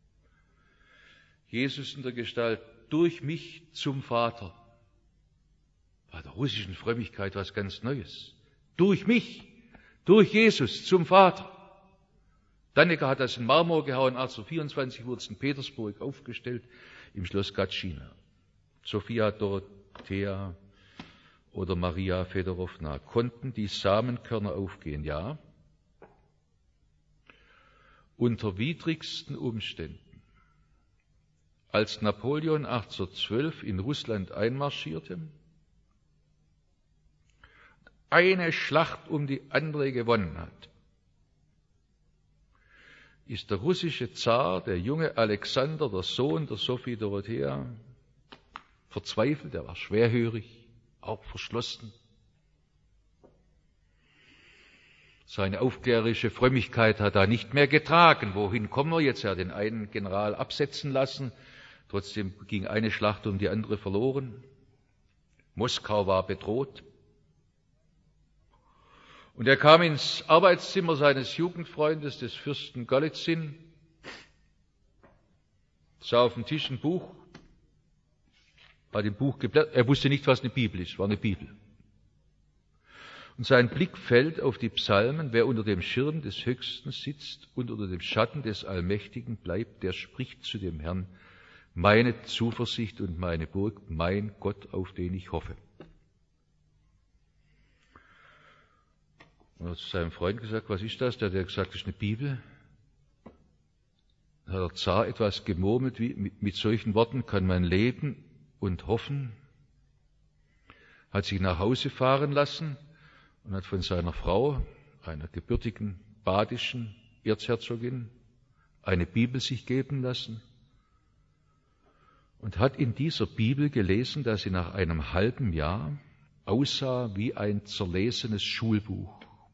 Jesus in der Gestalt, durch mich zum Vater. Bei der russischen Frömmigkeit was ganz Neues. Durch mich, durch Jesus zum Vater. Dannecker hat das in Marmor gehauen, achtzehnhundertvierundzwanzig wurde es in Petersburg aufgestellt, im Schloss Gatschina. Sophia Dorothea oder Maria Fedorowna konnten die Samenkörner aufgehen, ja, unter widrigsten Umständen. Als Napoleon achtzehnhundertzwölf in Russland einmarschierte, eine Schlacht um die andere gewonnen hat, ist der russische Zar, der junge Alexander, der Sohn der Sophie Dorothea, verzweifelt, er war schwerhörig, auch verschlossen. Seine aufklärerische Frömmigkeit hat er nicht mehr getragen. Wohin kommen wir jetzt? Er hat den einen General absetzen lassen. Trotzdem ging eine Schlacht um die andere verloren. Moskau war bedroht. Und er kam ins Arbeitszimmer seines Jugendfreundes, des Fürsten Golizyn, sah auf dem Tisch ein Buch, hat im Buch geblättert. Er wusste nicht, was eine Bibel ist, war eine Bibel. Und sein Blick fällt auf die Psalmen: Wer unter dem Schirm des Höchsten sitzt und unter dem Schatten des Allmächtigen bleibt, der spricht zu dem Herrn: Meine Zuversicht und meine Burg, mein Gott, auf den ich hoffe. Und er hat zu seinem Freund gesagt: Was ist das? Der hat gesagt, das ist eine Bibel. Dann hat der Zar etwas gemurmelt, wie mit, mit solchen Worten kann man leben und hoffen. Hat sich nach Hause fahren lassen und hat von seiner Frau, einer gebürtigen badischen Erzherzogin, eine Bibel sich geben lassen und hat in dieser Bibel gelesen, dass sie nach einem halben Jahr aussah wie ein zerlesenes Schulbuch.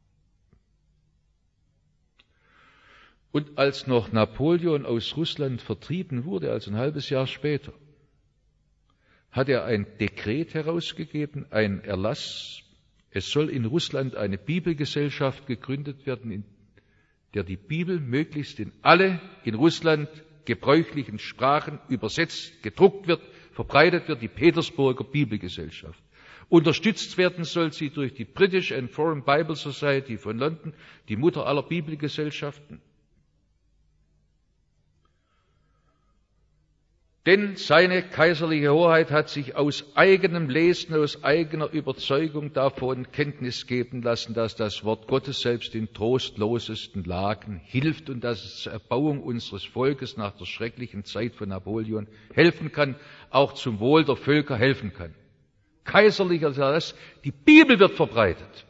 Und als noch Napoleon aus Russland vertrieben wurde, also ein halbes Jahr später, hat er ein Dekret herausgegeben, ein Erlass. Es soll in Russland eine Bibelgesellschaft gegründet werden, in der die Bibel möglichst in alle in Russland gebräuchlichen Sprachen übersetzt, gedruckt wird, verbreitet wird, die Petersburger Bibelgesellschaft. Unterstützt werden soll sie durch die British and Foreign Bible Society von London, die Mutter aller Bibelgesellschaften. Denn seine kaiserliche Hoheit hat sich aus eigenem Lesen, aus eigener Überzeugung davon Kenntnis geben lassen, dass das Wort Gottes selbst in trostlosesten Lagen hilft und dass es zur Erbauung unseres Volkes nach der schrecklichen Zeit von Napoleon helfen kann, auch zum Wohl der Völker helfen kann. Kaiserlicher Erlass, die Bibel wird verbreitet.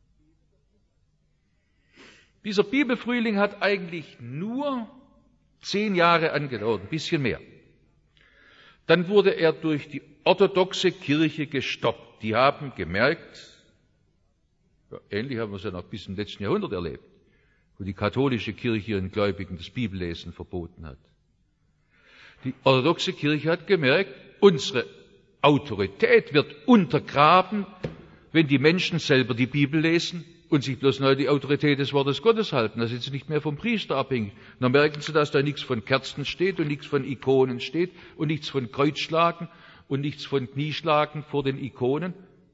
Dieser Bibelfrühling hat eigentlich nur zehn Jahre angedauert, ein bisschen mehr. Dann wurde er durch die orthodoxe Kirche gestoppt. Die haben gemerkt, ja, ähnlich haben wir es ja noch bis im letzten Jahrhundert erlebt, wo die katholische Kirche ihren Gläubigen das Bibellesen verboten hat. Die orthodoxe Kirche hat gemerkt, unsere Autorität wird untergraben, wenn die Menschen selber die Bibel lesen und sich bloß neu die Autorität des Wortes Gottes halten. Da sind sie nicht mehr vom Priester abhängig. Und dann merken sie, dass da nichts von Kerzen steht und nichts von Ikonen steht und nichts von Kreuzschlagen und nichts von Knieschlagen vor den Ikonen.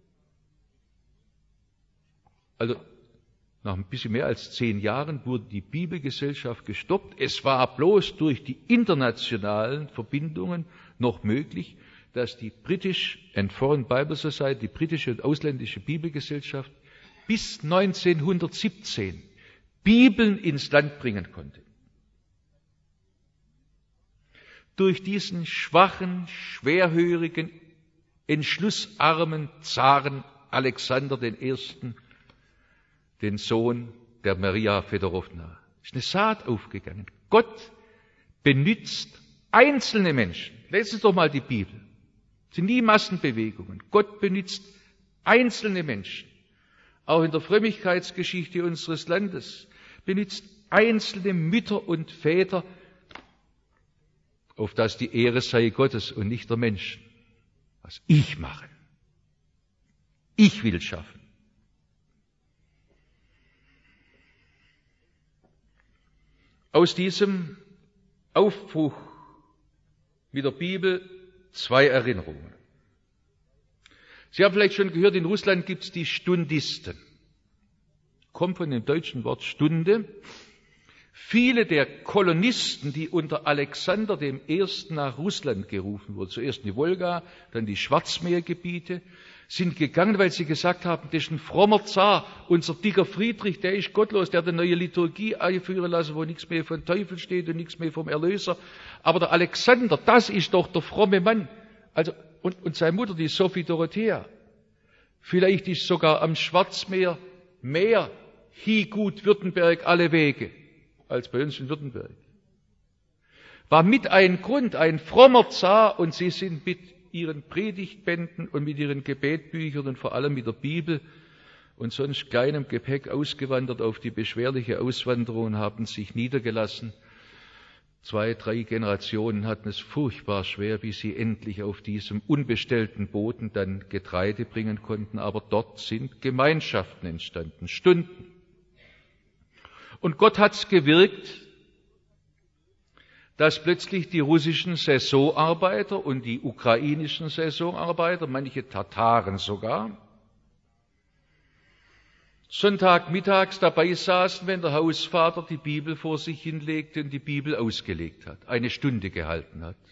Also nach ein bisschen mehr als zehn Jahren wurde die Bibelgesellschaft gestoppt. Es war bloß durch die internationalen Verbindungen noch möglich, dass die British and Foreign Bible Society, die britische und ausländische Bibelgesellschaft, bis neunzehnhundertsiebzehn Bibeln ins Land bringen konnte. Durch diesen schwachen, schwerhörigen, entschlussarmen Zaren Alexander den Ersten, den Sohn der Maria Fedorowna. Ist eine Saat aufgegangen. Gott benützt einzelne Menschen. Lesen Sie doch mal die Bibel. Es sind nie Massenbewegungen. Gott benützt einzelne Menschen. Auch in der Frömmigkeitsgeschichte unseres Landes benutzt einzelne Mütter und Väter, auf dass die Ehre sei Gottes und nicht der Menschen. Was ich mache. Ich will schaffen. Aus diesem Aufbruch mit der Bibel zwei Erinnerungen. Sie haben vielleicht schon gehört, in Russland gibt es die Stundisten. Kommt von dem deutschen Wort Stunde. Viele der Kolonisten, die unter Alexander dem Ersten nach Russland gerufen wurden, zuerst die Wolga, dann die Schwarzmeergebiete, sind gegangen, weil sie gesagt haben, das ist ein frommer Zar, unser dicker Friedrich, der ist gottlos, der hat eine neue Liturgie einführen lassen, wo nichts mehr vom Teufel steht und nichts mehr vom Erlöser. Aber der Alexander, das ist doch der fromme Mann. Also Und, und seine Mutter, die Sophie Dorothea. Vielleicht ist sogar am Schwarzmeer mehr Hi-Gut Württemberg alle Wege als bei uns in Württemberg. War mit ein Grund, ein frommer Zar, und sie sind mit ihren Predigtbänden und mit ihren Gebetbüchern und vor allem mit der Bibel und sonst kleinem Gepäck ausgewandert auf die beschwerliche Auswanderung und haben sich niedergelassen. Zwei, drei Generationen hatten es furchtbar schwer, bis sie endlich auf diesem unbestellten Boden dann Getreide bringen konnten. Aber dort sind Gemeinschaften entstanden, Stunden. Und Gott hat's gewirkt, dass plötzlich die russischen Saisonarbeiter und die ukrainischen Saisonarbeiter, manche Tataren sogar, Sonntagmittags dabei saßen, wenn der Hausvater die Bibel vor sich hinlegte und die Bibel ausgelegt hat, eine Stunde gehalten hat.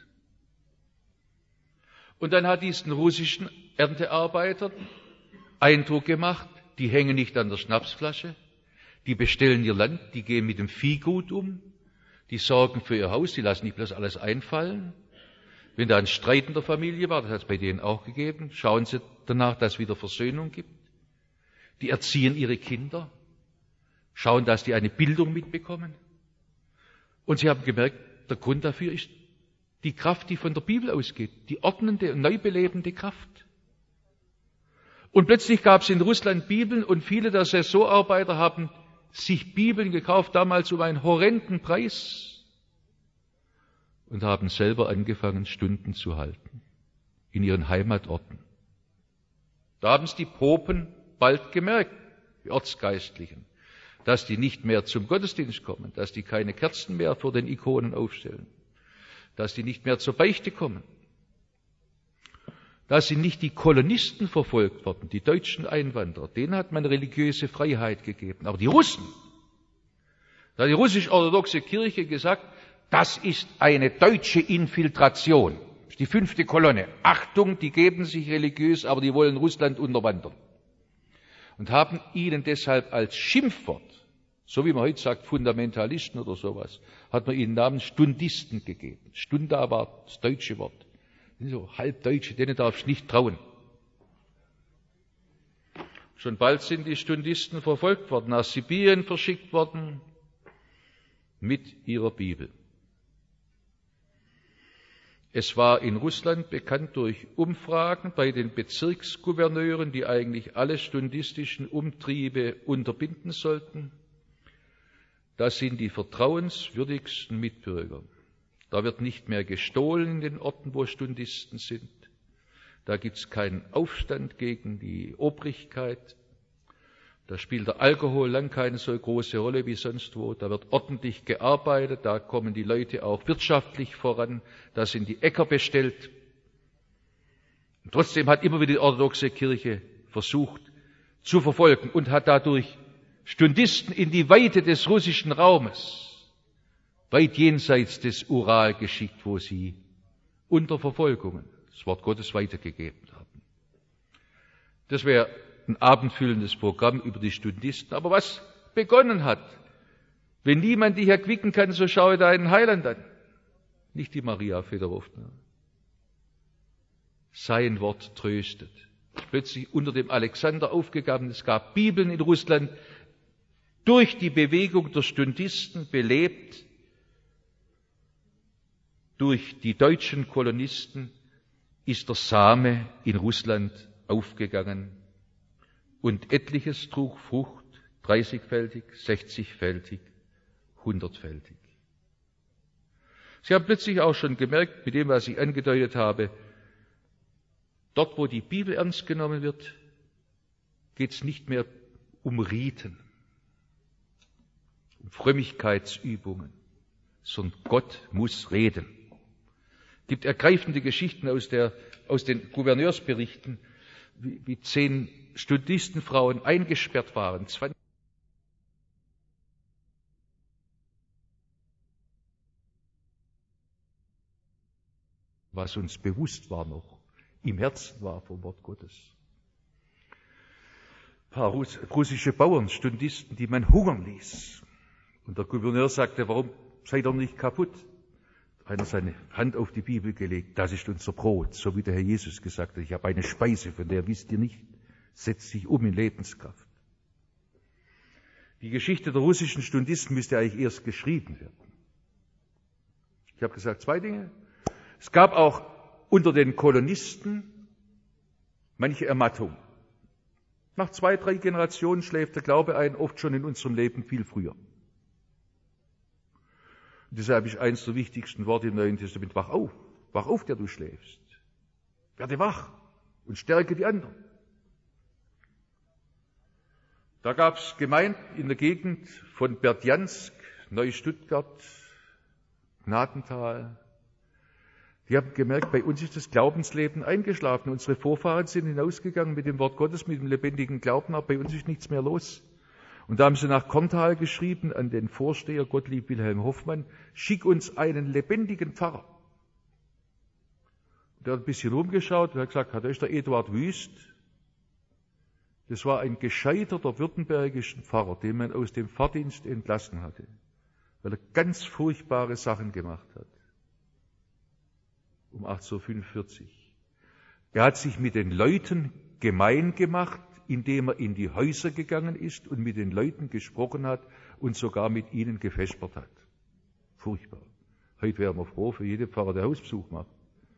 Und dann hat diesen russischen Erntearbeitern Eindruck gemacht, die hängen nicht an der Schnapsflasche, die bestellen ihr Land, die gehen mit dem Viehgut um, die sorgen für ihr Haus, die lassen nicht bloß alles einfallen. Wenn da ein Streit in der Familie war, das hat es bei denen auch gegeben, schauen sie danach, dass es wieder Versöhnung gibt. Die erziehen ihre Kinder, schauen, dass die eine Bildung mitbekommen. Und sie haben gemerkt, der Grund dafür ist die Kraft, die von der Bibel ausgeht, die ordnende und neubelebende Kraft. Und plötzlich gab es in Russland Bibeln und viele der Saisonarbeiter haben sich Bibeln gekauft, damals um einen horrenden Preis, und haben selber angefangen, Stunden zu halten in ihren Heimatorten. Da haben es die Popen bald gemerkt, die Ortsgeistlichen, dass die nicht mehr zum Gottesdienst kommen, dass die keine Kerzen mehr vor den Ikonen aufstellen, dass die nicht mehr zur Beichte kommen, dass sind nicht die Kolonisten verfolgt worden, die deutschen Einwanderer, denen hat man religiöse Freiheit gegeben, aber die Russen, da hat die russisch-orthodoxe Kirche gesagt, das ist eine deutsche Infiltration, das ist die fünfte Kolonne, Achtung, die geben sich religiös, aber die wollen Russland unterwandern. Und haben ihnen deshalb als Schimpfwort, so wie man heute sagt, Fundamentalisten oder sowas, hat man ihnen Namen Stundisten gegeben. Stunda war das deutsche Wort. So Halbdeutsche, denen darfst du nicht trauen. Schon bald sind die Stundisten verfolgt worden, nach Sibirien verschickt worden, mit ihrer Bibel. Es war in Russland bekannt durch Umfragen bei den Bezirksgouverneuren, die eigentlich alle stundistischen Umtriebe unterbinden sollten. Das sind die vertrauenswürdigsten Mitbürger. Da wird nicht mehr gestohlen in den Orten, wo Stundisten sind. Da gibt es keinen Aufstand gegen die Obrigkeit. Da spielt der Alkohol lang keine so große Rolle wie sonst wo. Da wird ordentlich gearbeitet, da kommen die Leute auch wirtschaftlich voran, da sind die Äcker bestellt. Und trotzdem hat immer wieder die orthodoxe Kirche versucht zu verfolgen und hat dadurch Stundisten in die Weite des russischen Raumes, weit jenseits des Ural geschickt, wo sie unter Verfolgungen das Wort Gottes weitergegeben haben. Das wäre ein abendfüllendes Programm über die Stundisten. Aber was begonnen hat, wenn niemand dich erquicken kann, so schaue deinen Heiland an. Nicht die Maria Fedorovna. Sein Wort tröstet. Plötzlich unter dem Alexander aufgegangen. Es gab Bibeln in Russland, durch die Bewegung der Stundisten belebt, durch die deutschen Kolonisten ist der Same in Russland aufgegangen. Und etliches trug Frucht, dreißigfältig, sechzigfältig, hundertfältig. Sie haben plötzlich auch schon gemerkt, mit dem, was ich angedeutet habe, dort, wo die Bibel ernst genommen wird, geht es nicht mehr um Riten, um Frömmigkeitsübungen, sondern Gott muss reden. Es gibt ergreifende Geschichten aus, der, aus den Gouverneursberichten, wie, wie zehn Studistenfrauen eingesperrt waren, was uns bewusst war noch, im Herzen war vom Wort Gottes. Ein paar russische Bauern, Stundisten, die man hungern ließ. Und der Gouverneur sagte, warum seid ihr nicht kaputt? Einer seine Hand auf die Bibel gelegt, das ist unser Brot, so wie der Herr Jesus gesagt hat, ich habe eine Speise, von der wisst ihr nicht. Setzt sich um in Lebenskraft. Die Geschichte der russischen Stundisten müsste eigentlich erst geschrieben werden. Ich habe gesagt, zwei Dinge. Es gab auch unter den Kolonisten manche Ermattung. Nach zwei, drei Generationen schläft der Glaube ein, oft schon in unserem Leben viel früher. Und deshalb ist eines der wichtigsten Worte im Neuen Testament: Wach auf, wach auf, der du schläfst. Werde wach und stärke die anderen. Da gab es Gemeinden in der Gegend von Berdjansk, Neustuttgart, Gnadental. Die haben gemerkt, bei uns ist das Glaubensleben eingeschlafen. Unsere Vorfahren sind hinausgegangen mit dem Wort Gottes, mit dem lebendigen Glauben, aber bei uns ist nichts mehr los. Und da haben sie nach Korntal geschrieben an den Vorsteher Gottlieb Wilhelm Hoffmann: Schick uns einen lebendigen Pfarrer. Der hat ein bisschen rumgeschaut und hat gesagt, da ist der Eduard Wüst. Das war ein gescheiterter württembergischer Pfarrer, den man aus dem Pfarrdienst entlassen hatte, weil er ganz furchtbare Sachen gemacht hat. Um achtzehnhundertfünfundvierzig. Er hat sich mit den Leuten gemein gemacht, indem er in die Häuser gegangen ist und mit den Leuten gesprochen hat und sogar mit ihnen gefespert hat. Furchtbar. Heute wären wir froh für jeden Pfarrer, der Hausbesuch macht.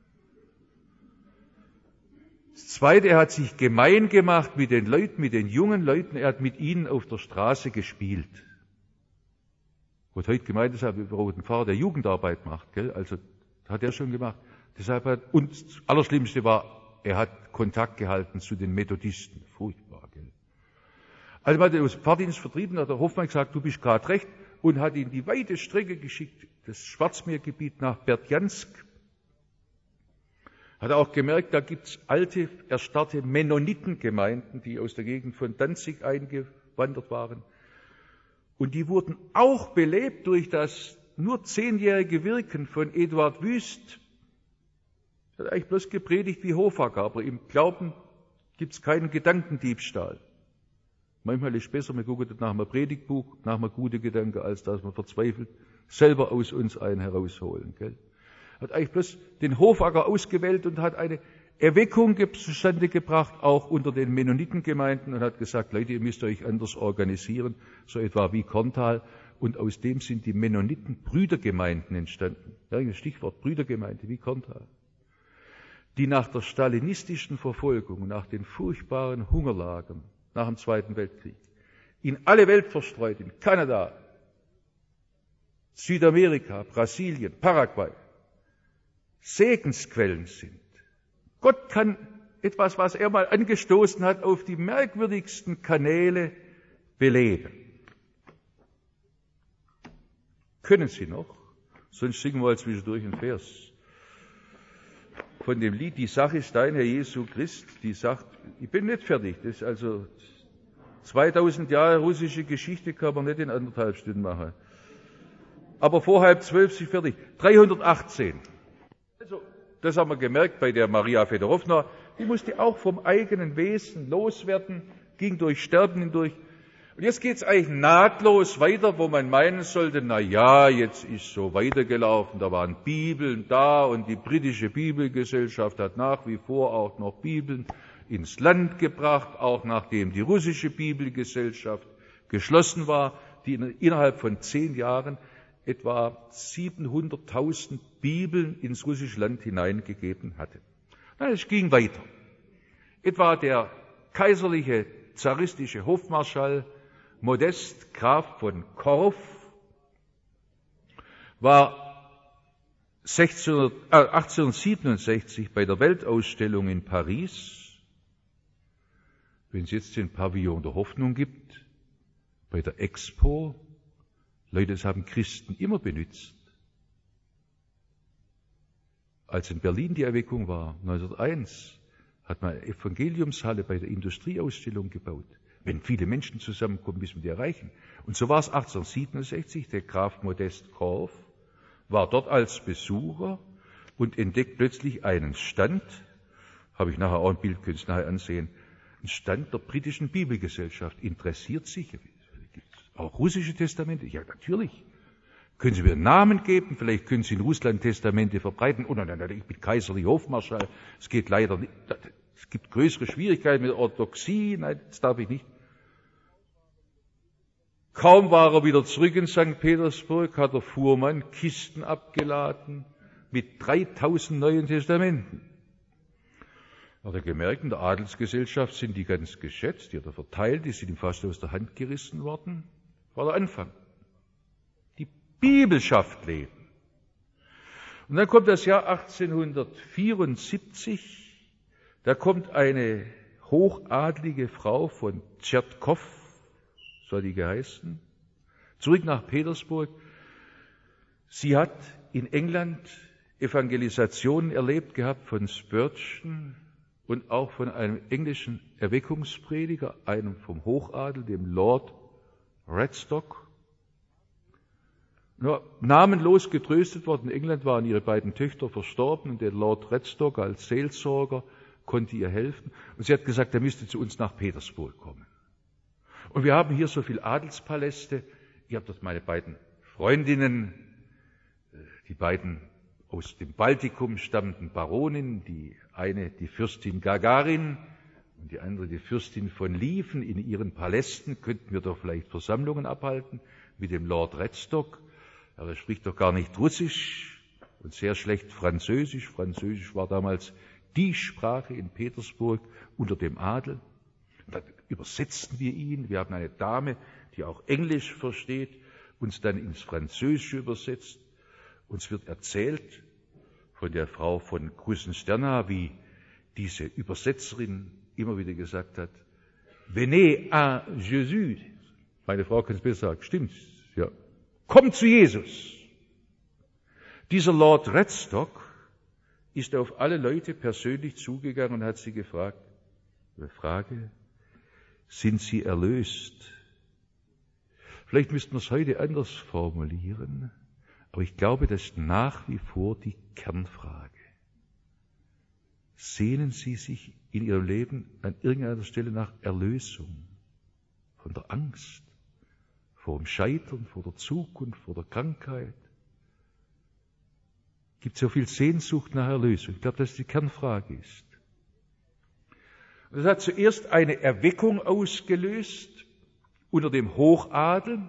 Das Zweite, er hat sich gemein gemacht mit den Leuten, mit den jungen Leuten. Er hat mit ihnen auf der Straße gespielt. Und heute gemeint ist, wir brauchen einen Pfarrer, der Jugendarbeit macht, gell? Also, hat er schon gemacht. Deshalb hat, und das Allerschlimmste war, er hat Kontakt gehalten zu den Methodisten. Furchtbar, gell? Also man hat ihn aus dem Pfarrdienst vertrieben, hat der Hoffmann gesagt, du bist gerade recht, und hat ihn die weite Strecke geschickt, das Schwarzmeergebiet nach Berdjansk. Hat er auch gemerkt, da gibt's alte, erstarrte Mennonitengemeinden, die aus der Gegend von Danzig eingewandert waren. Und die wurden auch belebt durch das nur zehnjährige Wirken von Eduard Wüst. Er hat eigentlich bloß gepredigt wie Hofacker, aber im Glauben gibt's keinen Gedankendiebstahl. Manchmal ist es besser, wir gucken nach einem Predigtbuch, nach einem guten Gedanke, als dass wir verzweifelt selber aus uns einen herausholen. Gell? Hat eigentlich bloß den Hofacker ausgewählt und hat eine Erweckung zustande gebracht, auch unter den Mennonitengemeinden, und hat gesagt, Leute, ihr müsst euch anders organisieren, so etwa wie Korntal. Und aus dem sind die Mennoniten-Brüdergemeinden entstanden. Ja, das Stichwort Brüdergemeinde wie Korntal. Die nach der stalinistischen Verfolgung, nach den furchtbaren Hungerlagern nach dem Zweiten Weltkrieg in alle Welt verstreut, in Kanada, Südamerika, Brasilien, Paraguay, Segensquellen sind. Gott kann etwas, was er mal angestoßen hat, auf die merkwürdigsten Kanäle beleben. Können Sie noch? Sonst singen wir zwischendurch einen Vers. Von dem Lied, die Sache ist dein, Herr Jesu Christ, die sagt, ich bin nicht fertig, das ist also zweitausend Jahre russische Geschichte, kann man nicht in anderthalb Stunden machen. Aber vor halb zwölf sind fertig. dreihundertachtzehn. Also, das haben wir gemerkt bei der Maria Fedorowna, die musste auch vom eigenen Wesen loswerden, ging durch Sterben hindurch. Und jetzt geht's eigentlich nahtlos weiter, wo man meinen sollte, na ja, jetzt ist so weitergelaufen, da waren Bibeln da und die britische Bibelgesellschaft hat nach wie vor auch noch Bibeln ins Land gebracht, auch nachdem die russische Bibelgesellschaft geschlossen war, die innerhalb von zehn Jahren etwa siebenhunderttausend Bibeln ins russische Land hineingegeben hatte. Nein, es ging weiter. Etwa der kaiserliche zaristische Hofmarschall Modest Graf von Korff war achtzehnhundertsiebenundsechzig bei der Weltausstellung in Paris, wenn es jetzt den Pavillon der Hoffnung gibt, bei der Expo, Leute, das haben Christen immer benutzt. Als in Berlin die Erweckung war, neunzehnhunderteins, hat man eine Evangeliumshalle bei der Industrieausstellung gebaut. Wenn viele Menschen zusammenkommen, müssen wir die erreichen. Und so war es achtzehnhundertsiebenundsechzig, der Graf Modest Korff war dort als Besucher und entdeckt plötzlich einen Stand, habe ich nachher auch ein Bild, könnt ihr nachher ansehen, ein Stand der britischen Bibelgesellschaft, interessiert sich, auch russische Testamente? Ja, natürlich. Können Sie mir einen Namen geben? Vielleicht können Sie in Russland Testamente verbreiten. Oh nein, nein, nein, ich bin kaiserlicher Hofmarschall. Es geht leider nicht. Es gibt größere Schwierigkeiten mit der Orthodoxie. Nein, das darf ich nicht. Kaum war er wieder zurück in Sankt Petersburg, hat der Fuhrmann Kisten abgeladen, mit dreitausend Neuen Testamenten. Hat er gemerkt, in der Adelsgesellschaft sind die ganz geschätzt, die hat er verteilt, die sind ihm fast aus der Hand gerissen worden. Das war der Anfang. Die Bibel schafft Leben. Und dann kommt das Jahr achtzehnhundertvierundsiebzig, da kommt eine hochadlige Frau von Tschertkow, so hat die geheißen, zurück nach Petersburg. Sie hat in England Evangelisationen erlebt gehabt von Spurgeon und auch von einem englischen Erweckungsprediger, einem vom Hochadel, dem Lord Redstock. Nur namenlos getröstet worden. In England waren ihre beiden Töchter verstorben und der Lord Redstock als Seelsorger konnte ihr helfen. Und sie hat gesagt, er müsste zu uns nach Petersburg kommen. Und wir haben hier so viele Adelspaläste. Ich habe dort meine beiden Freundinnen, die beiden aus dem Baltikum stammenden Baroninnen, die eine die Fürstin Gagarin und die andere die Fürstin von Lieven. In ihren Palästen könnten wir doch vielleicht Versammlungen abhalten mit dem Lord Redstock. Er spricht doch gar nicht Russisch und sehr schlecht Französisch. Französisch war damals die Sprache in Petersburg unter dem Adel. Und dann übersetzten wir ihn. Wir haben eine Dame, die auch Englisch versteht, uns dann ins Französische übersetzt. Uns wird erzählt von der Frau von Krusensternna, wie diese Übersetzerin immer wieder gesagt hat, Venez à Jésus. Meine Frau kann es besser sagen, stimmt, ja. Kommt zu Jesus. Dieser Lord Redstock ist auf alle Leute persönlich zugegangen und hat sie gefragt, die Frage, sind sie erlöst? Vielleicht müssten wir es heute anders formulieren, aber ich glaube, das ist nach wie vor die Kernfrage. Sehnen Sie sich in Ihrem Leben an irgendeiner Stelle nach Erlösung von der Angst, vor dem Scheitern, vor der Zukunft, vor der Krankheit? Es gibt so viel Sehnsucht nach Erlösung. Ich glaube, dass das die Kernfrage ist. Und das hat zuerst eine Erweckung ausgelöst unter dem Hochadel.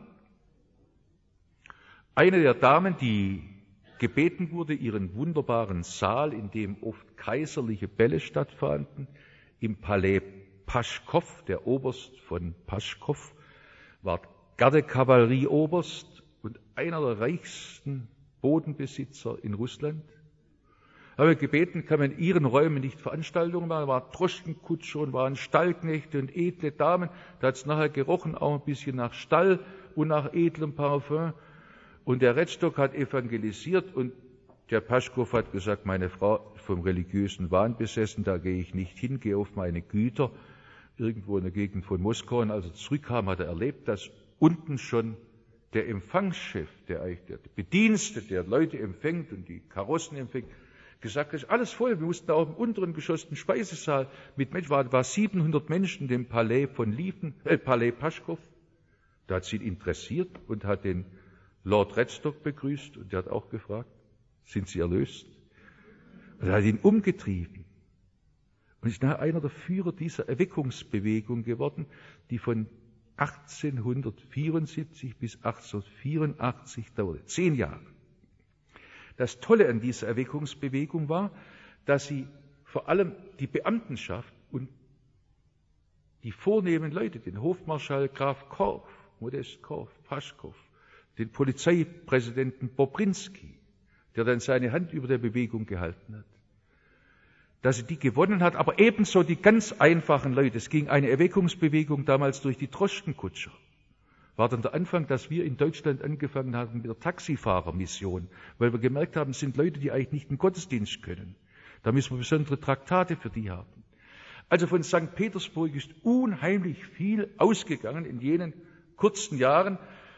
Eine der Damen, die gebeten wurde, ihren wunderbaren Saal, in dem oft kaiserliche Bälle stattfanden, im Palais Paschkow, der Oberst von Paschkow, war Gardekavallerieoberst und einer der reichsten Bodenbesitzer in Russland. Haben wir gebeten, kann man in ihren Räumen nicht Veranstaltungen machen. Da waren Droschkenkutscher und waren Stallknechte und edle Damen. Da hat es nachher gerochen, auch ein bisschen nach Stall und nach edlem Parfum. Und der Redstock hat evangelisiert und der Paschkow hat gesagt, meine Frau ist vom religiösen Wahn besessen, da gehe ich nicht hin, gehe auf meine Güter, irgendwo in der Gegend von Moskau. Und als er zurückkam, hat er erlebt, dass unten schon der Empfangschef, der eigentlich der Bedienstete, der Leute empfängt und die Karossen empfängt, gesagt hat, alles voll. Wir mussten auch im unteren Geschoss den Speisesaal mit Menschen, war, war siebenhundert Menschen in dem Palais von Lieven, äh, Palais Paschkow. Da hat sie ihn interessiert und hat den Lord Redstock begrüßt und der hat auch gefragt, sind Sie erlöst? Und er hat ihn umgetrieben und ist nachher einer der Führer dieser Erweckungsbewegung geworden, die von achtzehnhundertvierundsiebzig bis achtzehnhundertvierundachtzig dauerte. Zehn Jahre. Das Tolle an dieser Erweckungsbewegung war, dass sie vor allem die Beamtenschaft und die vornehmen Leute, den Hofmarschall Graf Korff, Modest Korff, Paschkow, den Polizeipräsidenten Bobrinski, der dann seine Hand über der Bewegung gehalten hat, dass sie die gewonnen hat, aber ebenso die ganz einfachen Leute. Es ging eine Erweckungsbewegung damals durch die Droschkenkutscher. War dann der Anfang, dass wir in Deutschland angefangen haben mit der Taxifahrermission, weil wir gemerkt haben, es sind Leute, die eigentlich nicht in den Gottesdienst können. Da müssen wir besondere Traktate für die haben. Also von Sankt Petersburg ist unheimlich viel ausgegangen in jenen kurzen Jahren,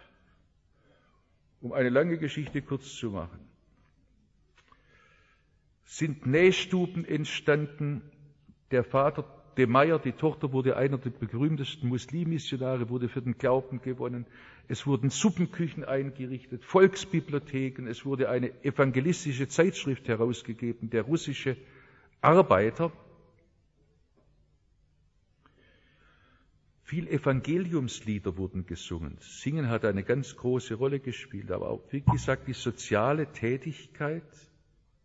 um eine lange Geschichte kurz zu machen. Sind Nähstuben entstanden. Der Vater de Meyer, die Tochter, wurde einer der berühmtesten Muslimmissionare, wurde für den Glauben gewonnen. Es wurden Suppenküchen eingerichtet, Volksbibliotheken, es wurde eine evangelistische Zeitschrift herausgegeben, der russische Arbeiter. Viel Evangeliumslieder wurden gesungen. Singen hat eine ganz große Rolle gespielt, aber auch, wie gesagt, die soziale Tätigkeit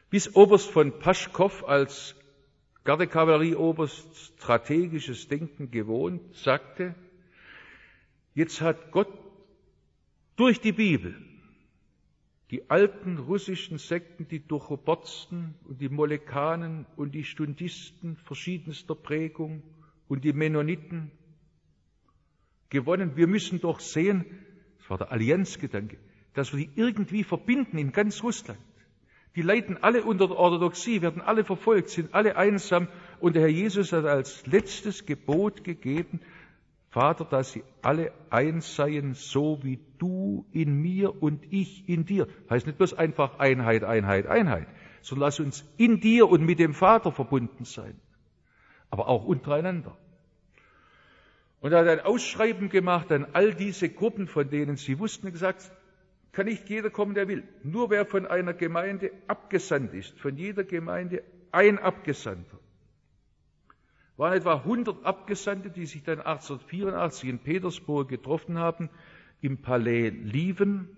Bis Oberst von Paschkow als Gardekavallerieoberst strategisches Denken gewohnt, sagte, jetzt hat Gott durch die Bibel die alten russischen Sekten, die Duchoborzen und die Molekanen und die Stundisten verschiedenster Prägung und die Mennoniten gewonnen. Wir müssen doch sehen, das war der Allianzgedanke, dass wir die irgendwie verbinden in ganz Russland. Die leiden alle unter der Orthodoxie, werden alle verfolgt, sind alle einsam. Und der Herr Jesus hat als letztes Gebot gegeben, Vater, dass sie alle eins seien, so wie du in mir und ich in dir. Heißt nicht bloß einfach Einheit, Einheit, Einheit, sondern lass uns in dir und mit dem Vater verbunden sein. Aber auch untereinander. Und er hat ein Ausschreiben gemacht an all diese Gruppen, von denen sie wussten, gesagt, kann nicht jeder kommen, der will. Nur wer von einer Gemeinde abgesandt ist, von jeder Gemeinde ein Abgesandter. Waren etwa hundert Abgesandte, die sich dann achtzehnhundertvierundachtzig in Petersburg getroffen haben, im Palais Lieven.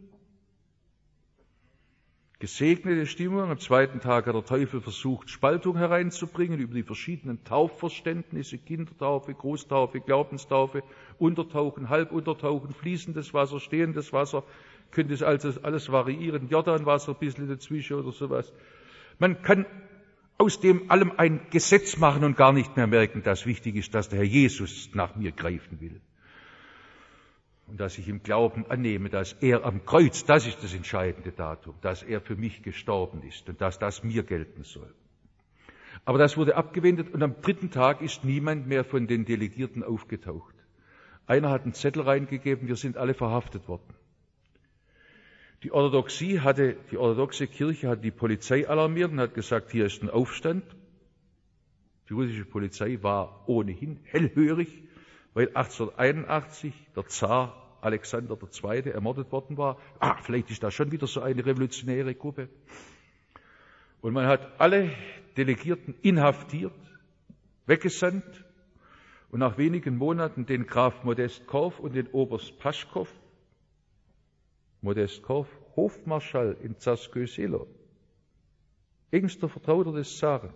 Gesegnete Stimmung. Am zweiten Tag hat der Teufel versucht, Spaltung hereinzubringen über die verschiedenen Taufverständnisse, Kindertaufe, Großtaufe, Glaubenstaufe, Untertauchen, Halbuntertauchen, fließendes Wasser, stehendes Wasser, könnte es also alles variieren, Jordanwasser ein bisschen dazwischen oder sowas. Man kann aus dem allem ein Gesetz machen und gar nicht mehr merken, dass wichtig ist, dass der Herr Jesus nach mir greifen will. Und dass ich im Glauben annehme, dass er am Kreuz, das ist das entscheidende Datum, dass er für mich gestorben ist und dass das mir gelten soll. Aber das wurde abgewendet und am dritten Tag ist niemand mehr von den Delegierten aufgetaucht. Einer hat einen Zettel reingegeben, wir sind alle verhaftet worden. Die Orthodoxie hatte, die orthodoxe Kirche hat die Polizei alarmiert und hat gesagt, hier ist ein Aufstand. Die russische Polizei war ohnehin hellhörig, weil achtzehnhunderteinundachtzig der Zar Alexander der Zweite ermordet worden war. Ah, vielleicht ist da schon wieder so eine revolutionäre Gruppe. Und man hat alle Delegierten inhaftiert, weggesandt und nach wenigen Monaten den Graf Modest Korff und den Oberst Paschkow, Modest Korff, Hofmarschall in Zarskoje Selo, engster Vertrauter des Zaren.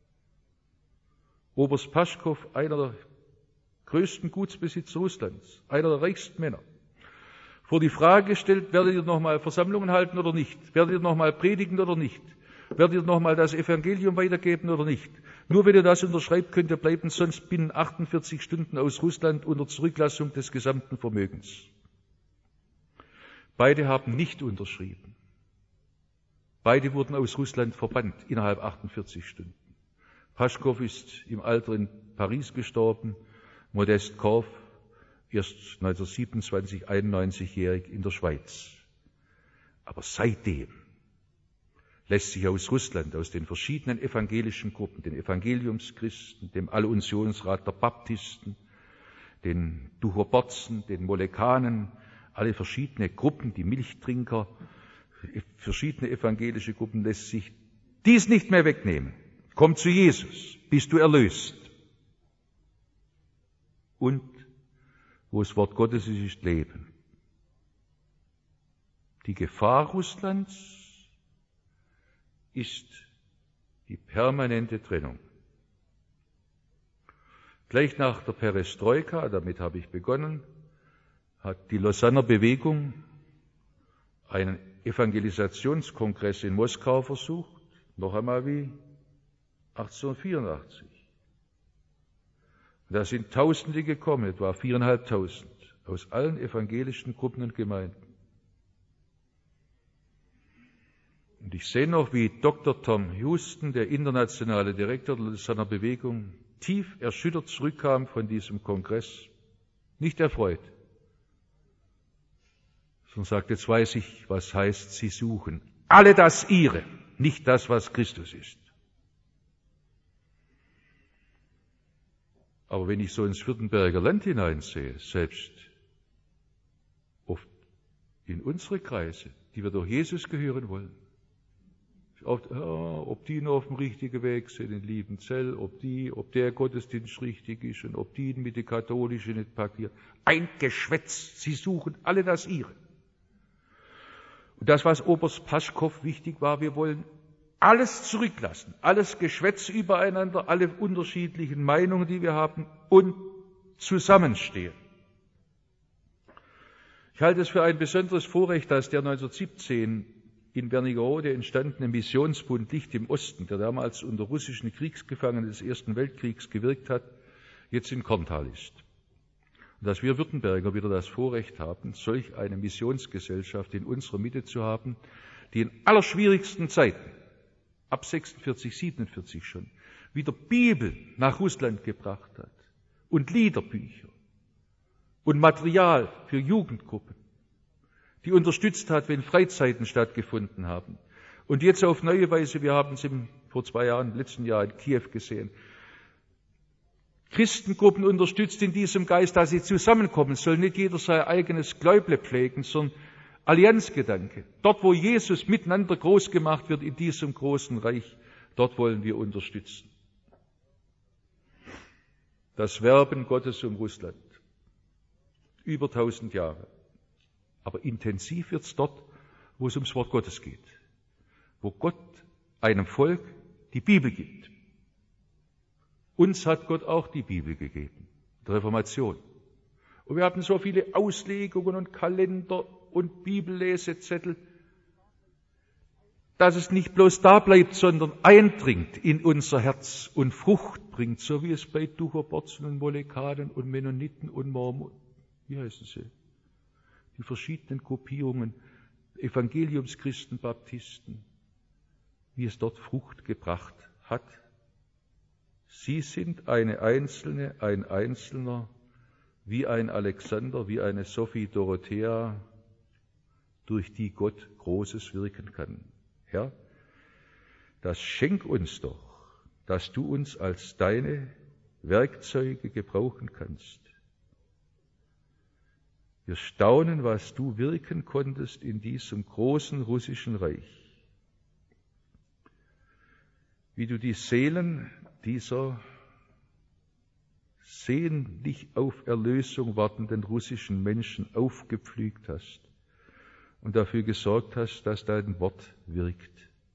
Oberst Paschkow, einer der größten Gutsbesitzer Russlands, einer der reichsten Männer, vor die Frage gestellt, werdet ihr nochmal Versammlungen halten oder nicht? Werdet ihr nochmal predigen oder nicht? Werdet ihr nochmal das Evangelium weitergeben oder nicht? Nur wenn ihr das unterschreibt, könnt ihr bleiben, sonst binnen achtundvierzig Stunden aus Russland unter Zurücklassung des gesamten Vermögens. Beide haben nicht unterschrieben. Beide wurden aus Russland verbannt innerhalb achtundvierzig Stunden. Paschkow ist im Alter in Paris gestorben, Modest Korff erst neunzehnhundertsiebenundzwanzig, einundneunzigjährig in der Schweiz. Aber seitdem lässt sich aus Russland, aus den verschiedenen evangelischen Gruppen, den Evangeliumschristen, dem Alluntionsrat der Baptisten, den Duchoborzen, den Molekanen, alle verschiedene Gruppen, die Milchtrinker, verschiedene evangelische Gruppen, lässt sich dies nicht mehr wegnehmen. Komm zu Jesus, bist du erlöst. Und wo das Wort Gottes ist, ist Leben. Die Gefahr Russlands ist die permanente Trennung. Gleich nach der Perestroika, damit habe ich begonnen, hat die Lausanner Bewegung einen Evangelisationskongress in Moskau versucht, noch einmal wie achtzehnhundertvierundachtzig. Da sind Tausende gekommen, etwa viereinhalbtausend, aus allen evangelischen Gruppen und Gemeinden. Und ich sehe noch, wie Doktor Tom Houston, der internationale Direktor der Lausanner Bewegung, tief erschüttert zurückkam von diesem Kongress, nicht erfreut, sondern sagt, jetzt weiß ich, was heißt, sie suchen alle das Ihre, nicht das, was Christus ist. Aber wenn ich so ins Württemberger Land hineinsehe, selbst oft in unsere Kreise, die wir durch Jesus gehören wollen, oft, ja, ob die noch auf dem richtigen Weg sind in Liebenzell, ob die, ob der Gottesdienst richtig ist und ob die mit den Katholischen nicht parkieren. Ein Geschwätz, sie suchen alle das Ihre. Und das, was Oberst Paschkow wichtig war, wir wollen alles zurücklassen, alles Geschwätz übereinander, alle unterschiedlichen Meinungen, die wir haben, und zusammenstehen. Ich halte es für ein besonderes Vorrecht, dass der neunzehnhundertsiebzehn in Wernigerode entstandene Missionsbund Licht im Osten, der damals unter russischen Kriegsgefangenen des Ersten Weltkriegs gewirkt hat, jetzt in Korntal ist. Und dass wir Württemberger wieder das Vorrecht haben, solch eine Missionsgesellschaft in unserer Mitte zu haben, die in allerschwierigsten Zeiten, ab sechsundvierzig, siebenundvierzig schon, wieder Bibel nach Russland gebracht hat und Liederbücher und Material für Jugendgruppen, die unterstützt hat, wenn Freizeiten stattgefunden haben. Und jetzt auf neue Weise, wir haben es im, vor zwei Jahren, im letzten Jahr in Kiew gesehen, Christengruppen unterstützt in diesem Geist, dass sie zusammenkommen, soll nicht jeder sein eigenes Gläuble pflegen, sondern Allianzgedanke. Dort, wo Jesus miteinander groß gemacht wird in diesem großen Reich, dort wollen wir unterstützen. Das Werben Gottes um Russland. Über tausend Jahre. Aber intensiv wird's dort, wo es ums Wort Gottes geht. Wo Gott einem Volk die Bibel gibt. Uns hat Gott auch die Bibel gegeben, die Reformation. Und wir haben so viele Auslegungen und Kalender und Bibellesezettel, dass es nicht bloß da bleibt, sondern eindringt in unser Herz und Frucht bringt, so wie es bei Duchoborzen und Molekanen und Mennoniten und Mormonen, wie heißen sie, die verschiedenen Gruppierungen, Evangeliumschristen, Baptisten, wie es dort Frucht gebracht hat. Sie sind eine Einzelne, ein Einzelner, wie ein Alexander, wie eine Sophie Dorothea, durch die Gott Großes wirken kann. Herr, das schenk uns doch, dass du uns als deine Werkzeuge gebrauchen kannst. Wir staunen, was du wirken konntest in diesem großen russischen Reich. Wie du die Seelen dieser sehnlich auf Erlösung wartenden russischen Menschen aufgepflügt hast und dafür gesorgt hast, dass dein Wort wirkt.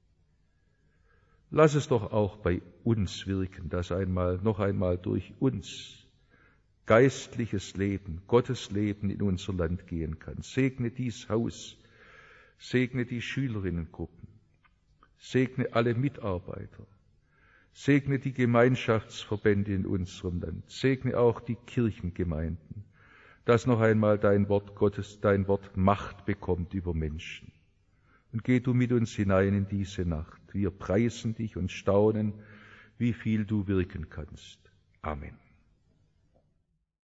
Lass es doch auch bei uns wirken, dass einmal, noch einmal durch uns geistliches Leben, Gottes Leben in unser Land gehen kann. Segne dies Haus, segne die Schülerinnengruppen, segne alle Mitarbeiter, segne die Gemeinschaftsverbände in unserem Land, segne auch die Kirchengemeinden, dass noch einmal dein Wort Gottes, dein Wort Macht bekommt über Menschen. Und geh du mit uns hinein in diese Nacht. Wir preisen dich und staunen, wie viel du wirken kannst. Amen.